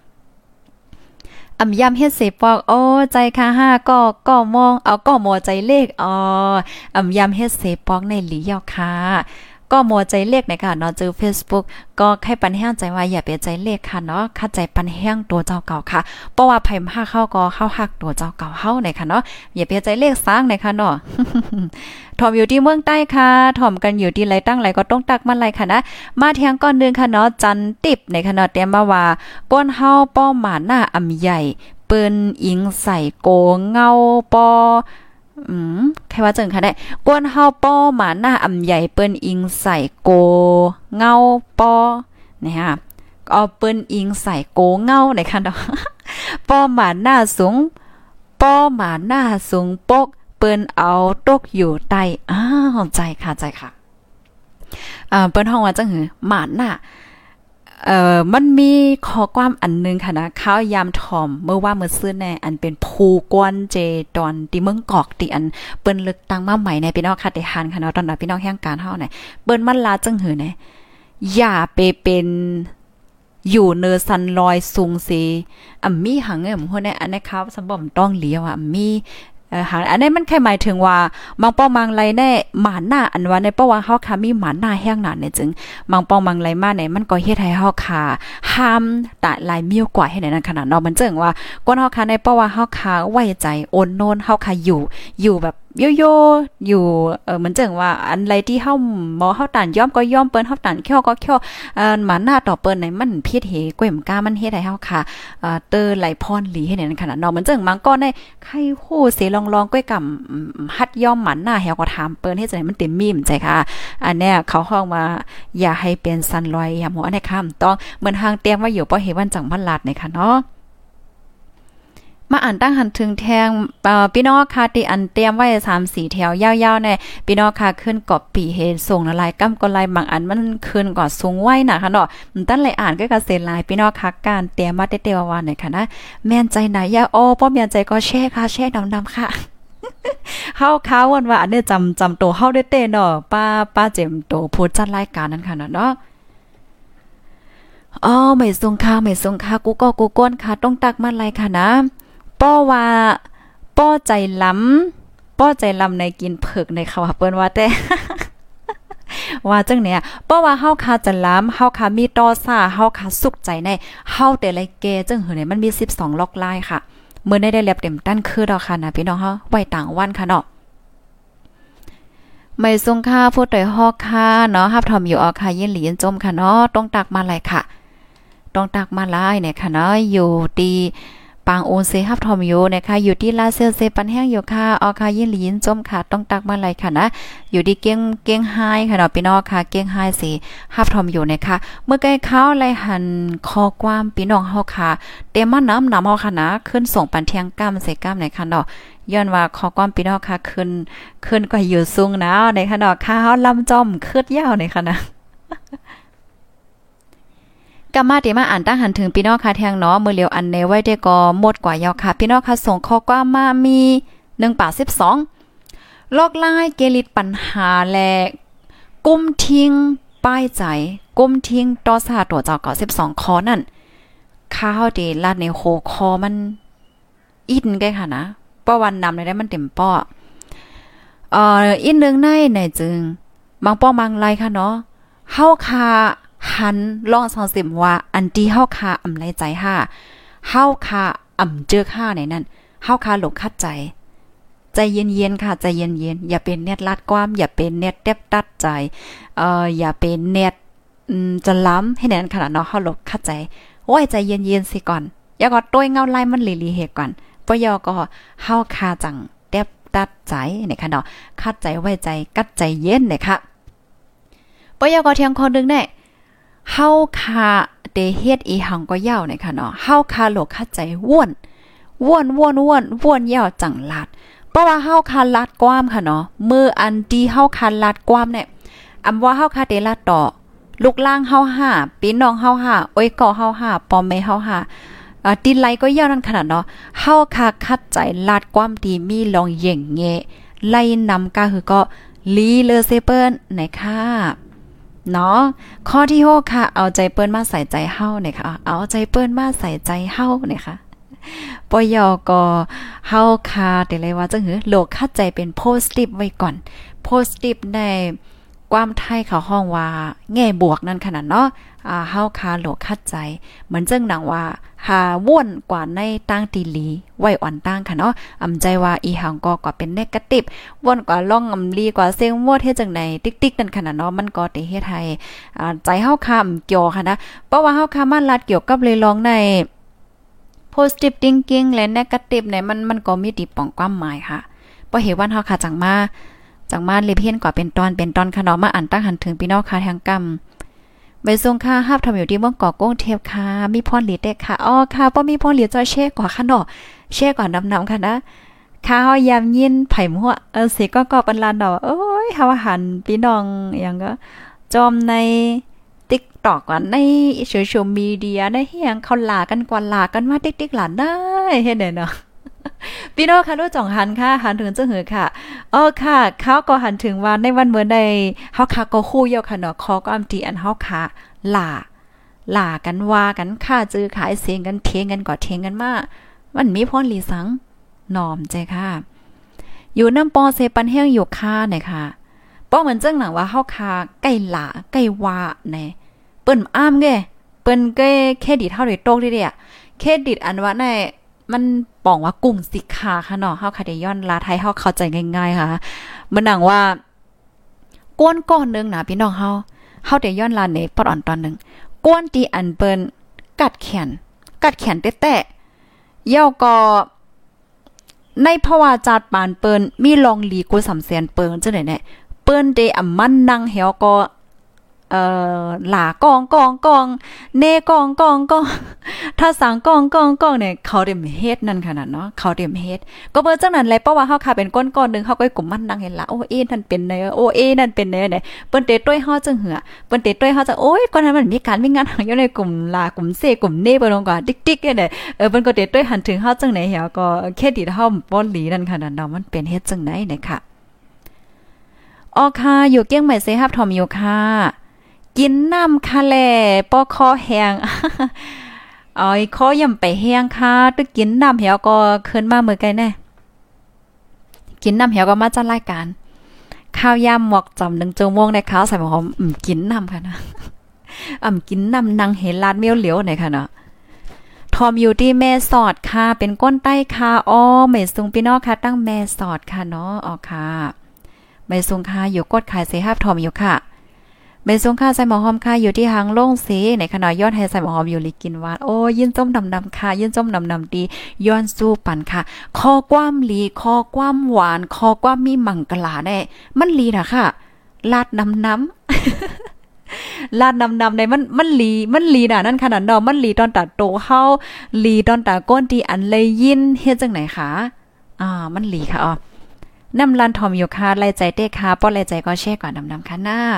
อำยำเฮ็ดเสปอกโอ้ใจค่ะห้าก็ก็มองเอาก็มอใจเลขอ๋ออำยำเฮ็ดเสปอกในหลียอค่ะก็มัวใจเลขนะคะเนาะเจอ Facebook ก็ใครปันแห้งใจว่าอย่าไปใจเลขค่ะเนาะคัดใจปันแห้งตัวเจ้าเก่าค่ะเพราะว่าไผมาเข้าก็เข้าฮักตัวเจ้าเก่าเฮานะคะเนาะอย่าไปใจเลขสร้างนะคะเนาะ ถ่อมอยู่ที่เมืองใต้ค่ะถ่อมกันอยู่ที่ไรตั้งไรก็ต้องตักมันไรค่ะนะมาเที่ยงก่อนนึงค่ะเนาะจันติบในค่ะเนาะเตรียมมาว่าก้นเฮาป้อหมาหน้าอำใหญ่เปิ้นอิงใส่โกเงาปออืมใครว่าจังค่ะได้ก้นเฮาป้อหมาหน้าอำใหญ่เปิ้นอิงใส่โกเงาปอนี่ฮะเอาเปิ้นอิงใส่โกเงาในค่ะเนาะ ป้อหมาหน้าสูงป้อหมาหน้าสูงปกเปิ้นเอาตกอยู่ใต้อ้าวใจค่ะใจค่ะอ่าเปิ้นห้องว่าจังหือหมาหน้าเอ่อมันมีข้อความอันนึงค่ะนะข้าวยามถ่อมเมื่อว่าเมื่อซื้อแน่อันเป็นภูกวนเจตอนที่เมืองกอกที่อันเปิ้นเลือกตั้งมาใหม่ในพี่น้องค่ะได้หันค่ะเนาะตอนนั้นพี่น้องแห่งการเฮาเนี่ยเปิ้นมันลาจังหือเนี่ยอย่าไปเป็นอยู่เนอซันลอยสูงสิอ่ะมีหังเงิมหัวเนี่ยอันนี้ครับสมบ่มต้องเลี้ยวอ่ะมีเอ่อหาอันนี้มันแค่หมายถึงว่ามังป้อมังไรแน่หมาหน้าอันว่าในเพราะว่าเฮาค่ะมีหมาหน้าแห้งหนาเนี่ยจึงมังป้อมังไรมาเนี่ยมันก็เฮ็ดให้เฮาค่ะห้ามตะลายมิ้วกว่าให้ในนั้นขนาดเนาะมันจึงว่าคนเฮาค่ะในเพราะว่าเฮาค่ะไว้ใจโอนโนนเฮาค่ะอยู่อยู่แบบโยโย่อยู่เออเหมือนจังว่าอันไรที่เฮาบ่เฮาตันยอมก็ยอมเปิ้นเฮาตันเขี้ยวก็เขี้ยวเอ่อหมาหน้าต่อเปิ้นไหนมันผิดเหก้วยมกามันเฮ็ดให้เฮาค่ะเอ่อเตอไหลพรหลีให้ในนั้นขนาดเนาะเหมือนจังมังก็ได้ใครฮู้สิลองๆก้วยกำฮัดยอมหมาหน้าเฮาก็ถามเปิ้นเฮ็ดจังได๋มันเต็มมีมใจค่ะอันเนี้ยเขาฮ้องว่าอย่าให้เป็นสันลอยอย่าหัวในคำต้องเหมือนทางเตรียมไว้อยู่บ่เฮ็ดวันจังมันลาดในค่ะเนาะมาอ่านตั้งหันถึงแทงเอ่อพี่น้องค่ะที่อันเตรียมไว้ สามสี่ แถวยาวๆแน่พี่น้องค่ะขึ้นกอบปีเฮ็ดส่งละลายกำก็ลายบางอันมันขึ้นกว่าสูงไว้น่ะค่ะเนาะมันตั้นเลยอ่านก็กระเซ็นลายพี่น้องค่ะการเตรียมมาเตๆว่าๆหน่อยค่ะนะแม่นใจไหนอย่าอ้อป้อมแม่นใจก็แช่ค่ะแช่ดำๆค่ะ เฮาค้าวันว่าอันนี้จำจำโตเฮาได้เต้เนาะป้าป้าเจมโตพูดจัดรายการนั้นค่ะเนาะอ๋อไม่ทรงค่ะไม่ทรงค่ะกูก็กูก้นค่ะต้องตักมาลายค่ะนะป้อว่าป้อใจล้ำป้อใจล้ำในกินเผือกในเขาว่าเปิ้นว่าแต่ ว่าจังเนี่ยป้อว่าเฮาคาจะล้ำเฮาคามีต่อซ่าเฮาคาสุขใจในเฮาแต่ละแกจังหือเนี่ยมันมีสิบสองล็อกลายค่ะมื้อได้ได้เรียบเต็มตั้นคือดอกค่ะนะพี่น้องเฮาไว้ต่างวันค่ะเนาะไม่ทรงค่าผู้ต่อยฮอกค่ะเนาะรับทอมอยู่ออค่ะยินหลียินจมค่ะเนาะต้องตักมาหลายค่ะต้องตักมาหลายเนี่ยค่ะเนาะอยู่ดีปางโอนเซฮับทอมอยู่นะคะอยู่ที่ลาเซลเซปันแห้งอยู่ค่ะออค่ะยินหลียินจมค่ะต้องตักมาหลายค่ะนะอยู่ที่เกียงเกียงไฮค่ะเนาะพี่น้องค่ะเกียงไฮสิฮับทอมอยู่นะคะเมื่อใกล้เข้าไล่หันคอความพี่น้องเฮาค่ะเต็มมาน้ำน้ำเฮาค่ะนะขึ้นส่งปันเที่ยงก้ามใส่ก้ามไหนค่ะเนาะย้อนว่าขอความพี่น้องค่ะขึ้นขึ้นก็อยู่สูงนะในค่ะเนาะค่ะเฮาลำจอมคืดยาวในค่ะนะกามาติมาอ่านตั้งหันถึงพี่น้องค่ะแทงเนาะมื้อเหลียวอันเนไว้ได้ก็หมดกว่ายาวค่ะพี่น้องค่ะส่งข้อความมามีหนึ่งป่าสิบสองลอกลายเกลิดปัญหาและกุมทิ้งป้ายใจกุมทิ้งต่อซาตัวเจ้าเก่าสิบสองข้อนั่นข้าวดีลาดในโคคอมันอินได้ค่ะนะป้อวันนำได้มันเต็มป้อเอ่ออีกนึงในในจึงบางป้อบางไลค่ะเนาะเฮาคาหันลองสองสิบว่าอันที่เฮาคาอำไรใจห้าเฮาคาอำเจอค่าไหนนั่นเฮาคาหลงคัดใจใจเย็นๆค่ะใจเย็นๆอย่าเป็นเน็ตลัดความอย่าเป็นเน็ตเต็บตัดใจเอ่ออย่าเป็นเน็ตอืมจะล้ำให้นั้นขนาดเนาะเฮาหลงคัดใจโอ้ยใจเย็นๆสิก่อนอย่าก็ต้วยเงาไล่มันหลีๆเฮก่อนปยอก็เฮาคาจังเต็บตัดใจเนี่ยค่ะเนาะคัดใจไว้ใจกัดใจเย็นเนี่ยค่ะปยอก็เที่ยงคนนึงได้เฮาคาเตเฮ็ดอีหังก็ยาวเนี่ยค่ะเนาะเฮาคาโลคัดใจว่วนว่วนว่วนว่วนว่วนยาวจังลาดเพราะว่าเฮาคาลัดกว้ามค่ะเนาะมืออันดีเฮาคาลัดกว้ามเนี่ยอำว่าเฮาคาเตลัดต่อลูกล่างเฮาห้าพี่น้องเฮาห้าโอ้ยก่อเฮาห้าปอมแม่เฮาห้าอ่าตีไหลก็ยาวนั่นขนาดเนาะเฮาคาคัดใจลัดกว้ามดีมีลองเหย่งแงไล่นำก็คือก็ลีเลอเซเปิ้นไหนค่ะเนาะข้อที่หกค่ะเอาใจเปิ้นมาใส่ใจเฮาเนี่ยค่ะเอาใจเปิ้นมาใส่ใจเฮาเนี่ยค่ะปยก็เฮาคาแต่เลยว่าจังหือโลกคัดใจเป็นโพสิทีฟไว้ก่อนโพสิทีฟในความไทยเขาห้องว่าแง่บวกนั่นขนาดเนาะอ่าเฮาคาโหลคัดใจเหมือนจังหนังว่าหาว่วนกว่าในตั้งตีหลีไว้อ่อนตั้งค่ะเนาะอำใจว่าอีหังก็ก็เป็นเนกาทีฟว่วนกว่าล่องอำลีกว่าเสียงมั่วเฮ็ดจังได๋ติ๊กๆนั่นขนาดเนาะมันก็ได้เฮ็ดให้อ่าใจเฮาคาเกี่ยวค่ะนะเพราะว่าเฮาคามันลัดเกี่ยวกับเลยลองใน positive thinking และ negative เนี่ยมันมันก็มีติป่องความหมายค่ะบ่เห็นว่าเฮาค่ะจังมาจังมาเลยเพี้ยนกว่าเป็นตอนเป็นตอนค่ะเนาะมาอ่านตั้งหันถึงพี่น้องค่ะทางกรรมใบทรงค่าฮับทำอยู่ที่เมืองเกาะก้งเทพค่ะมีพรหลีเด็กค่ะอ๋อค่ะบ่มีพรหลีจอยแช่กว่าค่ะเนาะแช่กว่านำๆค่ะนะข้าเฮายามยินไผ่มั่วเออสิก็ก็ปันลานดอกโอ้ยเฮาหันพี่น้องอย่างก็จอมใน TikTok อ่ะในโซเชียลมีเดียในเฮียงเขาลากันกว่าลากันมาติ๊กๆหลานได้เฮ็ดได้เนาะพี่น้องค่ะรู้จ่องหันค่ะหันถึงจังหือค่ะอ๋อค่ะเขาก็หันถึงว่าในวันเมื่อใดเฮาค่ะก็คู่เยาค่ะเนาะขอก็อำที่อันเฮาค่ะหล่าหล่ากันว่ากันค่าจื้อขายเสียงกันเถียงกันก็เถียงกันมามันมีพรหลีสังนอมใจค่ะอยู่น้ำปอเซปันแห้งอยู่ค่าเนี่ยค่ะป้อเหมือนจังหนังว่าเฮาค่ะใกล้หล่าใกล้ว่าแน่เปิ้นอ้ามแกเปิ้นแกเครดิตเฮาได้ตกดิเด้อ่ะเครดิตอันว่าในมันบอกว่ากลุ่มสิกขาค่ะเนาะเฮาค่ะได้ย้อนลาไทยเฮาเข้าใจง่ายๆค่ะมันหนังว่าก้นก้อนนึงนะพี่น้องเฮาเฮาได้ย้อนลาในปอดอ่อนตอนนึงก้นที่อันเปิ้นกัดแขนกัดแขนแตะๆย่อก็ในภาวะจาดปานเปิ้นมีลองหลีกูสำแสนเปิ้นจังได๋แน่เปิ้นได้อำมันนั่งเหี่ยวก็เอ่อหลากองกองกองเนกองกองกองถ้าสังกองกองกองเนี่ยเขาเต็มเฮ็ดนั่นขนาดเนาะเขาเต็มเฮ็ดก็เบิ่จังนั้นแหละเพราะว่าเฮาค่ะเป็นก้อนๆนึงเฮาก็กลุ่มมันนั่งเห็นละโอเอนั่นเป็นเนโอเอนั่นเป็นเนเนี่ยเปิ้นเตะต้วยเฮาจังเหือเปิ้นเตะต้วยเฮาจังโอ้ยก่อนนั้นมันมีการมีงานอยู่ในกลุ่มลากลุ่มเซกลุ่มเนเปิ้นก็ติ๊กๆเนี่ยเออเปิ้นก็เตะต้วยหันถึงเฮาจังไหนเหี่ยก็เครดิตเฮาบ่หลีนั่นขนาดเนาะมันเป็นเฮ็ดจังไหนเนี่ยค่ะอ๋อค่ะอยู่เกี้ยงใหม่เซฮับทอมอยู่ค่ะกินน้ำค่ะแลปอคอแห้งอ๋อยคอย่ำไปแห้งค่ะตึกกินน้ำเหี่ยวก็ขึ้นมามื้อไกลแน่กินน้ำเหี่ยวก็มาจัดรายการข้าวยำหมอกจำหนึ่งชั่วโมงในข้าวใส่หอมอืมกินน้ำค่ะนะอ่ำกินน้ำนางเห็นลาดเมียวเหลียวหน่อยค่ะเนาะทอมอยู่ที่แม่สอดค่ะเป็นก้นใต้ค่ะอ้อแม่ซุงพี่น้องค่ะตั้งแม่สอดค่ะเนาะอ๋อค่ะแม่ซุงค่ะอยู่กดขายเสฮับทอมอยู่ค่ะเมซงค่าใส่หมอหอมค่ะอยู่ที่หางโล่งสีในขณะย้อนให้ใส่หมอหอมอยู่ลิกินวาดโอ้ยินส้มดำๆค่ะยินส้มดำๆดีย้อนสู้ปันค่ะคอความลีคอความหวานคอความมีมังกลาแน่มันลีน่ะค่ะลาดน้ำๆลาดน้ำๆในมันมันลีมันลีน่ะนั่นขนาดดอกมันลีตอนตัดโตเฮาลีตอนตาก้นที่อันเลยยินเฮ็ดจังไหนคะอ่ามันลีค่ะอ๋อน้ำลันทอมอยู่ค่ะไล่ใจเต้ค่ะป้อไล่ใจก็แช่ก่อนดำๆค่ะหน้า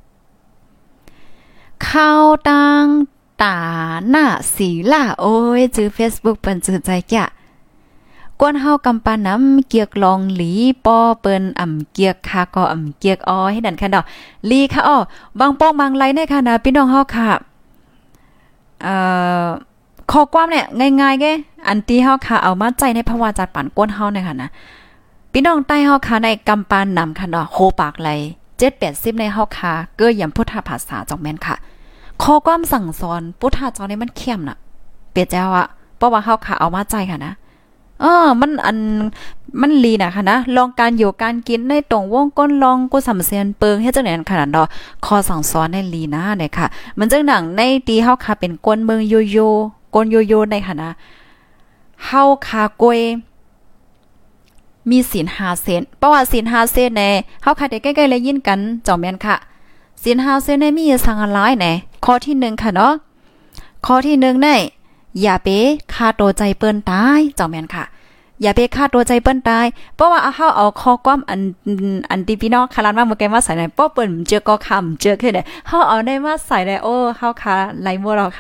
ข้าวตังตาหน้าสีล่าโอ้ยจื้อ Facebook เปิ้นจื้อใจแก่กวนเฮากำปาน้ำเกียกลองหลีปอเปิ้นอ่ำเกียกค่ะก็อ่ำเกียกอ้อให้ดันค่ะดอกลีค่ะอ้อบางป้องบางไลในค่ะนะพี่น้องเฮาค่ะเอ่อข้อความเนี่ยง่ายๆแกอันที่เฮาค่ะเอามาใจในภาวะจัดปั่นกวนเฮาเนี่ยค่ะนะพี่น้องใต้เฮาค่ะในกำปานนำค่ะเนาะโคปากไหลเจ็ดแปดสิบในเฮาค่ะเก้อยำพุทธภาษาจองแม่นค่ะข้อความสั่งสอนพุทธะจองนี่มันเข้มน่ะเปียเจ้าอะเพราะว่าเฮาค่ะเอามาใจค่ะนะเออมันอันมันลีน่ะค่ะนะลองการอยู่การกินในตรงวงก้นลองกูสำเสียนเปิงเฮ็ดจังได๋ขนาดดอกข้อสั่งสอนในลีนะเนี่ยค่ะมันจังหนังในตีเฮาค่ะเป็นก้นเมืองโยโย่ก้นโยโย่ในค่ะนะเฮาค่ะกวยมีศีลห้าเซนเพราะว่าศีลห้าเซนแน่เฮาค่ะได้ใกล้ๆเลยยินกันจอมแม่นค่ะศีลห้าเซนในมีสังหลายแน่ข้อที่หนึ่งค่ะเนาะข้อที่หนึ่งได้อย่าไปฆ่าตัวใจเปิ้นตายจอมแม่นค่ะอย่าไปฆ่าตัวใจเปิ้นตายเพราะว่าเฮาเอาข้อความอันอันที่พี่น้องคารันว่าเมื่อกี้มาใส่ในป้อเปิ้นเจอก็คำเจอคือได้เฮาเอาได้มาใส่ได้โอ้เฮาค่ะไหลมัวเราค่ะ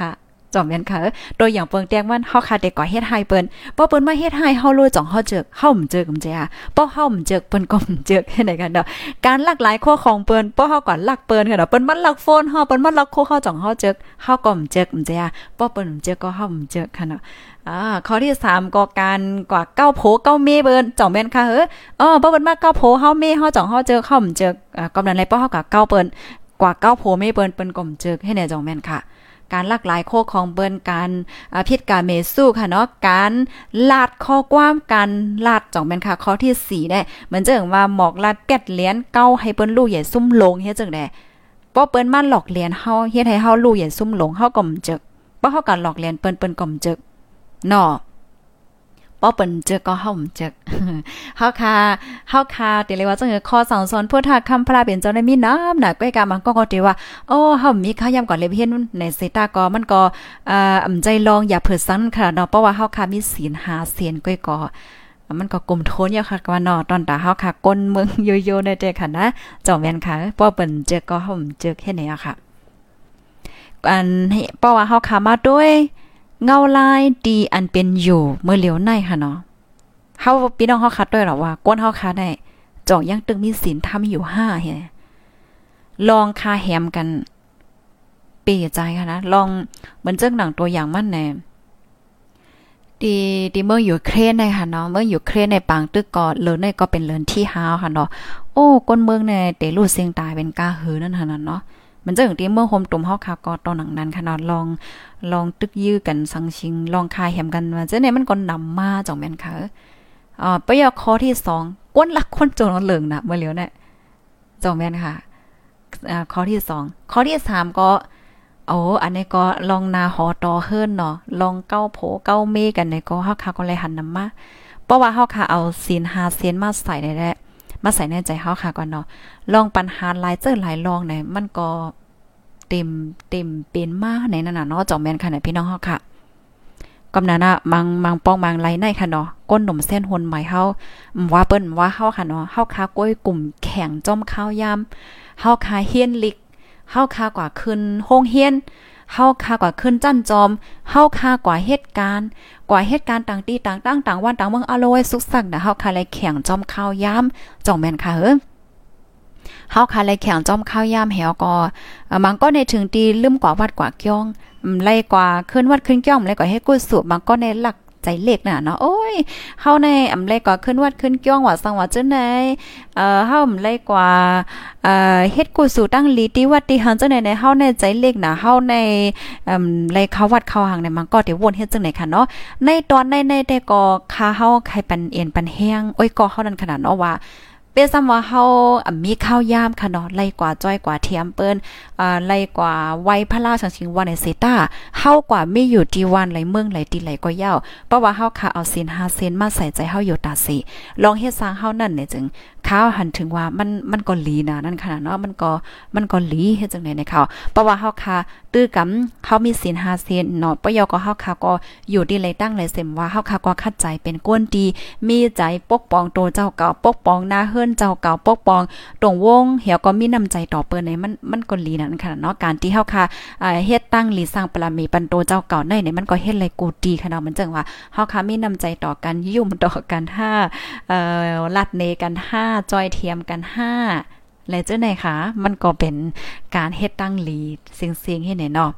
จอมแม่นค่ะตัวอย่างเปิงแตงมันเฮาคาแต่ก่อเฮ็ดให้เปิ้นบ่เปิ้นมาเฮ็ดให้เฮารู้จ่องเฮาเจอเฮาบ่เจอกันจ้ะบ่เฮาบ่เจอเปิ้นก็บ่เจอเฮ็ดได้กันเนาะการลักหลายข้อของเปิ้นบ่เฮาก็ลักเปิ้นค่ะเนาะเปิ้นมันลักโฟนเฮาเปิ้นมันลักโคเฮาจ่องเฮาเจอเฮาก็บ่เจอกันจ้ะบ่เปิ้นบ่เจอก็เฮาบ่เจอค่ะเนาะอ่าข้อที่สามก็การกว่าเก้าโผเก้าเมเปิ้นจ่องแม่นค่ะเฮ้ออ้อบ่เปิ้นมาเก้าโผเฮาเมเฮาจ่องเฮาเจอเฮาบ่เจออ่ากำนั้นไรบ่เฮาก็เก้าเปิ้นกว่าเก้าโผเมเปิ้นเปิ้นก็บ่เจอให้แน่จ่องแม่นค่ะการลักหลายโคของเบิ้นการพิษการเมสู้ค่ะเนาะการลาดข้อกว้ามการลาดจ่องเป็นค่ะข้อที่สี่ได้เหมือนจังว่าหมอกลาดแป๊ดเหรียญเก้าให้เปิ้นลูกใหญ่ซุ่มลงเฮ็ดจังได๋บ่เปิ้นมาหลอกเลียนเฮาเฮ็ดให้เฮาลูกใหญ่ซุ่มลงเฮาก็บ่จึกบ่เฮากันหลอกเลียนเปิ้นเปิ้นก็บ่จึกเนาะป้อเปิ้นเจอก็เฮาบ่เจอเฮาค่ะเฮาค่ะติเลยว่าจังข้อสั่งสอนพุทธคำพระเป็นเจ้าได้มีน้ำน่ะก้อยกามันก็ก็ติว่าโอ้เฮามีค่ายามก่อนเลยเฮ็ดในเซตาก็มันก็อ่าอำใจลองอย่าเผิดซันค่ะเนาะเพราะว่าเฮาค่ะมีศีลห้าศีลก้อยก็มันก็กลมโทนอยู่ค่ะว่าเนาะตอนตาเฮาค่ะก้นเมืองโยๆในเด้ค่ะนะเจ้าแม่นค่ะป้อเปิ้นเจอก็เฮาบ่เจอแค่นี้อ่ะค่ะอันเพราะว่าเฮาค่ะมาด้วยเงาลายดีอันเป็นอยู่เมื่อเหลียวในค่ะเนาะเฮาพี่น้องเฮาคัดด้วยหรอว่าก้นเฮาคัดได้จ่องยังตึงมีศีลธรรมอยู่ห้าเฮ็ดลองคาแหมกันเปใจค่ะนะลองเหมือนเจ้าหนังตัวอย่างมันแน่ดีดีเมื่ออยู่เครนได้ค่ะเนาะเมื่ออยู่เครนในปางตึกก็เลินในก็เป็นเลินที่ห้าค่ะเนาะโอ้ก้นเมืองในเตลูเสียงตายเป็นกาหือนั่นหั่นเนาะมันจะอย่างที่เมื่อโฮมตุ่มเฮาคาก็ตอนหนังนั้นค่ะเนาะลองลองตึกยื้อกันสังชิงลองคายแหมกันว่าจังได๋มันก็นำมาจ่องแม่นค่ะอ่าประโยคข้อที่สองก้นลักคนจนเหลืองน่ะเมื่อเหลียวเนี่ยจ่องแม่นค่ะอ่าข้อที่สองข้อที่สามก็โอ้อันนี้ก็ลองนาหอตอเฮิรนเนาะลองเก้าโผเก้าเมกันในก็เฮาคาก็เลยหันนำมาเพราะว่าเฮาคาเอาศีลห้าศีลมาใส่ได้แหละมาใส่ในใจเฮาคาก่อนเนาะลองปัญหาหลายเจอหลายลองเนี่ยมันก็เต็มเต็มเป็นมาในนั่นน่ะเนาะจ่องแม่นค่ะพี่น้องเฮาค่ะกำนั้นน่ะมังมังป้องมังไหลในค่ะเนาะก้นหนุ่มเส้นหนใหม่เฮาว่าเปิ้นว่าเฮาค่ะเนาะเฮาคาก้อยกลุ่มแข่งจ้อมข้าวยามเฮาคาเฮียนลิกเฮาคากว่าขึ้นโรงเรียนเฮาคากว่าขึ้นจั่นจอมเฮาคากว่าเหตุการณ์กว่าเหตุการณ์ต่างที่ต่างๆต่างวันต่างเมืองอร่อยสุขสันต์น่ะเฮาคาเลยแข่งจ้อมข้าวยามจ่องแม่นค่ะเฮ้อเฮาคาเลยแข่งจ้อมข้าวยามแหวก็มันก็ในถึงตีลืมกว่าวัดกว่าเกี้ยงไล่กว่าขึ้นวัดขึ้นเกี้ยงไล่กว่าให้กู้สูบมันก็ในหลักใจเล็กน่ะเนาะโอ้ยเฮาในอำไล่กว่าขึ้นวัดขึ้นเกี้ยงว่าสังว่าจังได๋เอ่อเฮาอำไล่กว่าเอ่อเฮ็ดกู้สูตั้งลีที่วัดที่หันจังได๋ในเฮาในใจเล็กน่ะเฮาในอำไล่เข้าวัดเข้าหังเนี่ยมันก็ได้วนเฮ็ดจังได๋ค่ะเนาะในตอนในในแต่ก็คาเฮาใครปันเอ็นปันแห้งโอ้ยก็เฮานั่นขนาดเนาะว่าเป็นซ้ำว่าเฮามีข้าวยามค่ะเนาะไล่กว่าจ้อยกว่าเทียมเปิ้นอ่าไล่กว่าไว้พระราชชิงวันในเซตาเฮากว่ามีอยู่ที่วันไหลเมืองไหลตีไหลก็ยาวเพราะว่าเฮาค่ะเอาศีลห้าศีลมาใส่ใจเฮาอยู่ตาสิลองเฮ็ดสร้างเฮานั่นเนี่ยจึงข้าวหันถึงว่ามันมันก็หลีนะนั่นขนาดเนาะมันก็มันก็หลีเฮ็ดจังได๋ในเขาเพราะว่าเฮาค่ะตื้อกำเฮามีศีลห้าศีลเนาะปะยอก็เฮาค่ะก็อยู่ที่ไหลตั้งไหลเสมว่าเฮาค่ะก็คัดใจเป็นก้นดีมีใจปกป้องตัวเจ้าเก่าปกป้องหน้าเฮือนเจ้าเก่าปกป้องตรงวงเหี่ยวก็มีน้ำใจต่อเปิ้นในมันมันก็หลีนั่นค่ะเนาะการที่เฮาค่ะอ่าเฮ็ดตั้งหลีสร้างปรมีปันโตเจ้าเก่าในเนี่ยมันก็เฮ็ดไหลกูดีค่ะเนาะมันจังว่าเฮาค่ะมีน้ำใจต่อกันยุ่มต่อกันห้าเอ่อลัดเนกันห้าจอยเทียมกันห้าและเจ้าไหนคะมันก็เป็นการเฮ็ดตั้งหลีเสียงๆให้แน่เนาะ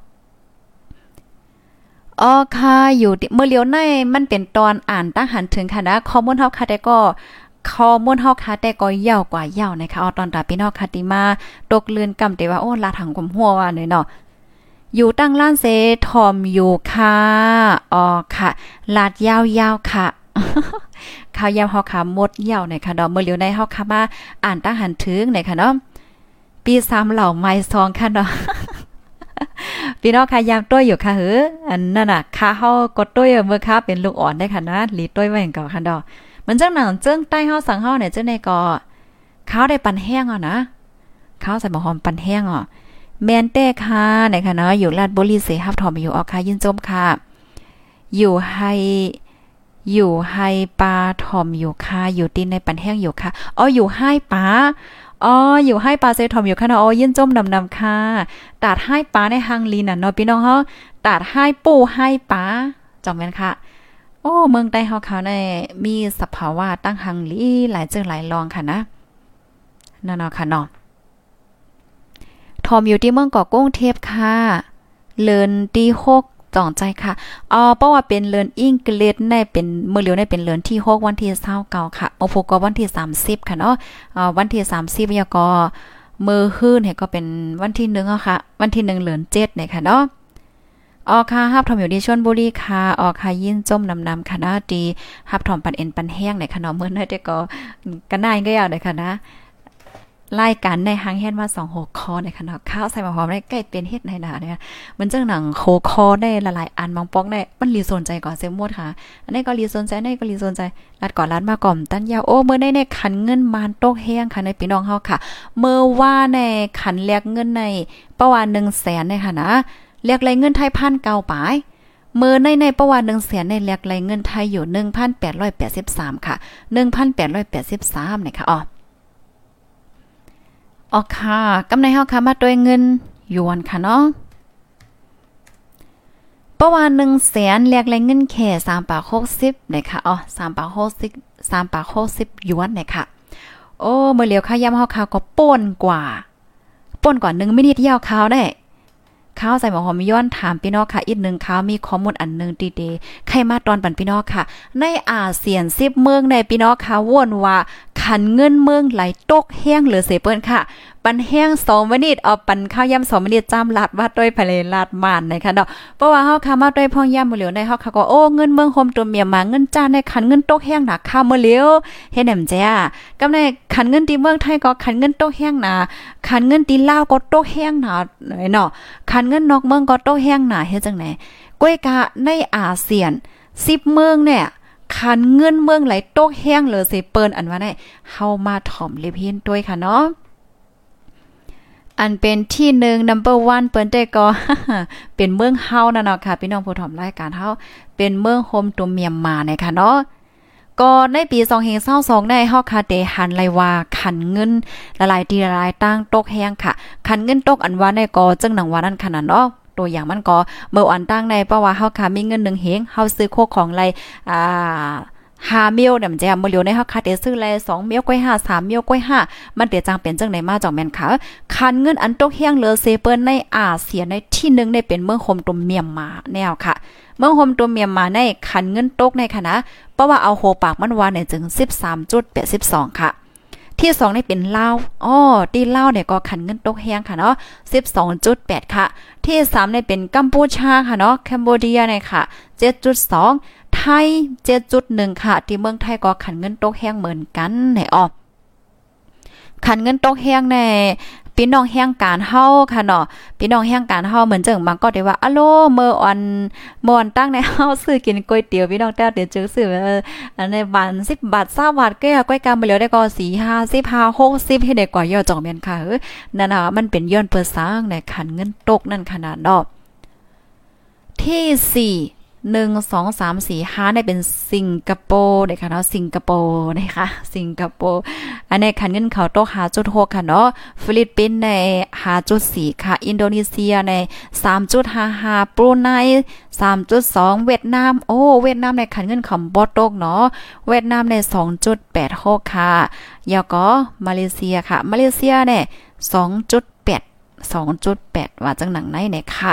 อ๋อค่ะอยู่เมื่อเลียวในมันเป็นตอนอ่านตั้งหันถึงค่ะนะข้อมูลเฮาค่ะแต่ก็ข้อมูลเฮาค่ะแต่ก็ยาวกว่ายาวนะคะเอาตอนตาพี่น้องค่ะติมาตกเลือนกำแต่ว่าโอ้ลาถังกุมหัวว่าเนาะอยู่ตั้งล้านเซทอมอยู่ค่ะอ๋อค่ะลาดยาวๆค่ะข้าวยาวเฮาค่ะหมดยาวในค่ะเนาะเมื่อเลียวในเฮาค่ะมาอ่านตั้งหันถึงในค่ะเนาะปีสามเหล่าไม้ซองค่ะเนาะพี่น้องค่ะยามต้วยอยู่ค่ะเฮ้ออันนั่นน่ะค่ะเฮากดต้วยเมื่อค่ะเป็นลูกอ่อนได้ค่ะนะหลีต้วยไว้อย่างเก่าค่ะดอกมันจังหนังเจิ้งใต้เฮาสังเฮาเนี่ยจังได๋ก็ข้าวได้ปันแห้งอ่ะนะข้าวใส่บ่หอมปันแห้งอ่ะแม่นแต่ค่ะในค่ะเนาะอยู่ราชบุรีเสฮับถอมอยู่ออกค่ะยินจมค่ะอยู่ให้อยู่ให้ปลาถอมอยู่ค่ะอยู่ตีนในปันแห้งอยู่ค่ะอ๋ออยู่ให้ปลาอ๋ออยู่ให้ปลาเซทอมอยู่ค่ะเนาะอ๋อยินจมนำๆค่ะตัดให้ปลาในฮังลีน่ะเนาะพี่น้องเฮาตัดให้ปูให้ปลาจอมแม่นค่ะโอ้เมืองใต้เฮาเขาเนี่ยมีสภาวะตั้งฮังลีหลายเจือหลายรองค่ะนะนั่นเนาะค่ะเนาะทอมอยู่ที่เมืองเกาะกรุงเทพค่ะเลินที่หกจ่องใจค่ะอ๋อเพราะว่าเป็นเลินอังกฤษในเป็นมื้อเหลียวในเป็นเลินที่หกวันที่ยี่สิบเก้าค่ะโอโฟก็วันที่สามสิบค่ะเนาะอ่าวันที่สามสิบยก็มื้อฮื้นให้ก็เป็นวันที่หนึ่งอ่ะค่ะวันที่หนึ่งเดือนเจ็ดเนี่ยค่ะเนาะอ๋อค่ะฮับถอมอยู่ที่ชลบุรีค่ะอ๋อค่ะยินจมนำๆค่ะนะดีฮับถอมปันเอ็นปันแห้งเนี่ยค่ะเนาะมื้อนั้นแต่ก็ก็น่าก็ยาวเลยค่ะนะรายการในหางเฮ็ดมาสองหัวข้อในขณะข้าวใส่มาหอมได้ใกล้เป็นเฮ็ดในหนาเนี่ยมันจังหนังโคคอได้หลายๆอันบางป๊อกได้มันรีสนใจก่อนเซมหมดค่ะอันนี้ก็รีสนใจอันนี้ก็รีสนใจรัดก่อนรัดมาก่อมตั้นยาวโอ้มื้อได้ในขันเงินมานโตกแห้งค่ะในพี่น้องเฮาค่ะเมื่อว่าในขันแลกเงินในประมาณ หนึ่งแสน เนี่ยค่ะนะแลกไรเงินไทย หนึ่งพันเก้าร้อย ปายมื้อในในประวัติ หนึ่งแสน ในแลกไรเงินไทยอยู่ หนึ่งพันแปดร้อยแปดสิบสาม ค่ะ หนึ่งพันแปดร้อยแปดสิบสามเนี่ยค่ะอ๋ออ๋อค่ะกำไรเฮาค่ะมาด้วยเงินหยวนค่ะเนาะประมาณ หนึ่งแสน เรียกแรงเงินแค่สามบาทหกสิบเนี่ยค่ะอ๋อสามบาทหกสิบ สามบาทหกสิบหยวนเนี่ยค่ะโอ้มื้อเหลียวค่ะยามเฮาค่ะก็ป่นกว่าป่นกว่าหนึ่งมินิเที่ยวข้าวได้ข้าวใส่หมอหอมย้อนถามพี่น้องค่ะอีกหนึ่งข้าวมีข้อมูลอันนึงดีๆใครมาตอนปันพี่น้องค่ะในอาเซียนสิบเมืองในพี่น้องค่ะว่นว่าขันเงินเมืองไหลตกแห้งเหลือเสเปิ้นค่ะปันแห้งสองมินิเอาปันข้าวยำสองมินิจ้ำลาดวัดด้วยภายลาดม่านนะคะเนาะเพราะว่าเฮาค่ะมาด้วยพ่องยำมื้อเหลียวในเฮาค่ะก็โอ้เงินเมืองโฮมตัวเมียมาเงินจ้าในขันเงินตกแห้งหนักข้าวมื้อเหลียวเฮ็ดแหนมจ้ากำในขันเงินที่เมืองไทยก็ขันเงินตกแห้งหนาขันเงินที่ลาวก็ตกแห้งหนาเนาะขันเงินนอกเมืองก็ตกแห้งหนาเฮ็ดจังไหนก้วยกะในอาเซียนสิบเมืองเนี่ยขันเงินเมืองไหลตกแห้งเหลือสิเปิ้นอันว่าได้เฮามาถ่อมลิบเฮ็นด้วยค่ะเนาะอันเป็นที่หนึ่ง นัมเบอร์วัน เปิ้นได้ก็เป็นเมืองเฮานั่นเนาะค่ะพี่น้องผู้ถ่อมรายการเฮาเป็นเมืองโฮมตัวเมียนมาเนี่ยค่ะเนาะก็ในปีสองพันยี่สิบสองได้เฮาค่ะได้หันไลว่าขันเงินหลายๆที่หลายตั้งตกแห้งค่ะขันเงินตกอันว่าได้ก็จังหนังว่านั้นขนาดเนาะตัวอย่างมันก็เมื่ออันตั้งในเพราะว่าเฮาค่ะมีเงินหนึ่งเฮงเฮาซื้อโคของไรอ่าห้ามิลเนี่ยมันจะมื้อเหลียวในเฮาค่ะได้ซื้อไรสองมิลก้อยห้า สามมิลก้อยห้ามันเดี๋ยวจังเป็นจังได๋มาจ่องแม่นค่ะคันเงินอันตกแห้งเหลือเซเปิ้นในอาเซียนในที่หนึ่งได้เป็นเมืองโฮมตัวเมียนมาแนวค่ะเมืองโฮมตัวเมียนมาในคันเงินตกในค่ะนะเพราะว่าเอาโหปากมันว่าเนี่ยจึง สิบสามจุดแปดสอง ค่ะที่สองนี่เป็นลาวอ้อที่ลาวเนี่ยก็ขันเงินตกแห้งค่ะเนาะ สิบสองจุดแปด ค่ะที่สามนี่เป็นกัมพูชาค่ะเนาะแคนเบเดียเนี่ยค่ะ เจ็ดจุดสอง ไทย เจ็ดจุดหนึ่ง ค่ะที่เมืองไทยก็ขันเงินตกแห้งเหมือนกันเนี่ยอ้อขันเงินตกแห้งในพี่น้องแห่งการเฮาค่ะเนาะพี่น้องแห่งการเฮาเหมือนจังบางก็ได้ว่าอะโลเมื่อออนมอนตั้งในเฮาซื้อกินก๋วยเตี๋ยวพี่น้องแต่เดี๋ยวจื้อซื้ออันในบาทสิบบาทยี่สิบบาทก็ก๋วยกำไปแล้วได้ก็สี่ ห้าสิบ ห้า หกสิบให้ได้กว่าย่อจ่องแม่นค่ะเอ้อนั่นน่ะมันเป็นย้อนเปิดสร้างในขันเงินตกนั่นขนาดดอกที่สี่หนึ่ง สอง สาม สี่ ห้าได้เป็นสิงคโปร์ได้ค่ะเนาะสิงคโปร์นะคะสิงคโปร์อันนี้คันเงินเขาโต ห้าจุดหก ค่ะเนาะฟิลิปปินส์ใน ห้าจุดสี่ ค่ะอินโดนีเซียใน สามจุดห้าห้า บรูไน สามจุดสอง เวียดนามโอ้เวียดนามในคันเงินเขาบ่ตกเนาะเวียดนามใน สองจุดแปดหก ค่ะแล้วก็มาเลเซียค่ะมาเลเซียเนี่ย สองจุดแปด สองจุดแปด ว่าจังหนังไหนเนี่ยค่ะ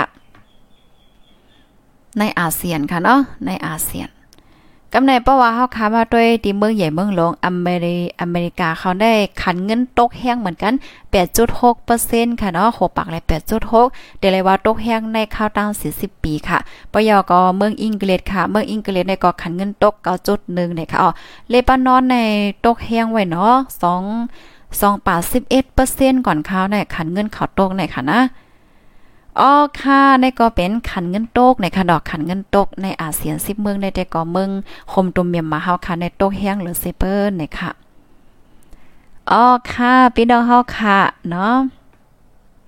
ในอาเซียนค่ะเนาะในอาเซียนกำในเพราะว่าเฮาค้ามาด้วยที่เมืองใหญ่เมืองหลวงอเมริอเมริกาเขาได้ขันเงินตกแห้งเหมือนกัน แปดจุดหกเปอร์เซ็นต์ ค่ะเนาะโหปากเลย แปดจุดหก เดี๋ยวเลยว่าตกแห้งในคราวตั้งสี่สิบปีค่ะปยก็เมืองอังกฤษค่ะเมืองอังกฤษในก็ขันเงินตก เก้าจุดหนึ่ง เนี่ยค่ะอ๋อเลบานอนในตกแห้งไว้เนาะสอง สองบาทสิบเอ็ดเปอร์เซ็นต์ ก่อนคราวในขันเงินเขาตกในค่ะนะอ๋อค่ะในก็เป็นขันเงินตกในค่ะดอกขันเงินตกในอาเซียนสิบเมืองในแต่ก็เมืองคมตุมเมียมมาเฮาค่ะในตกแห้งหรือเซเปิลในค่ะอ๋อค่ะพี่น้องเฮาค่ะเนาะ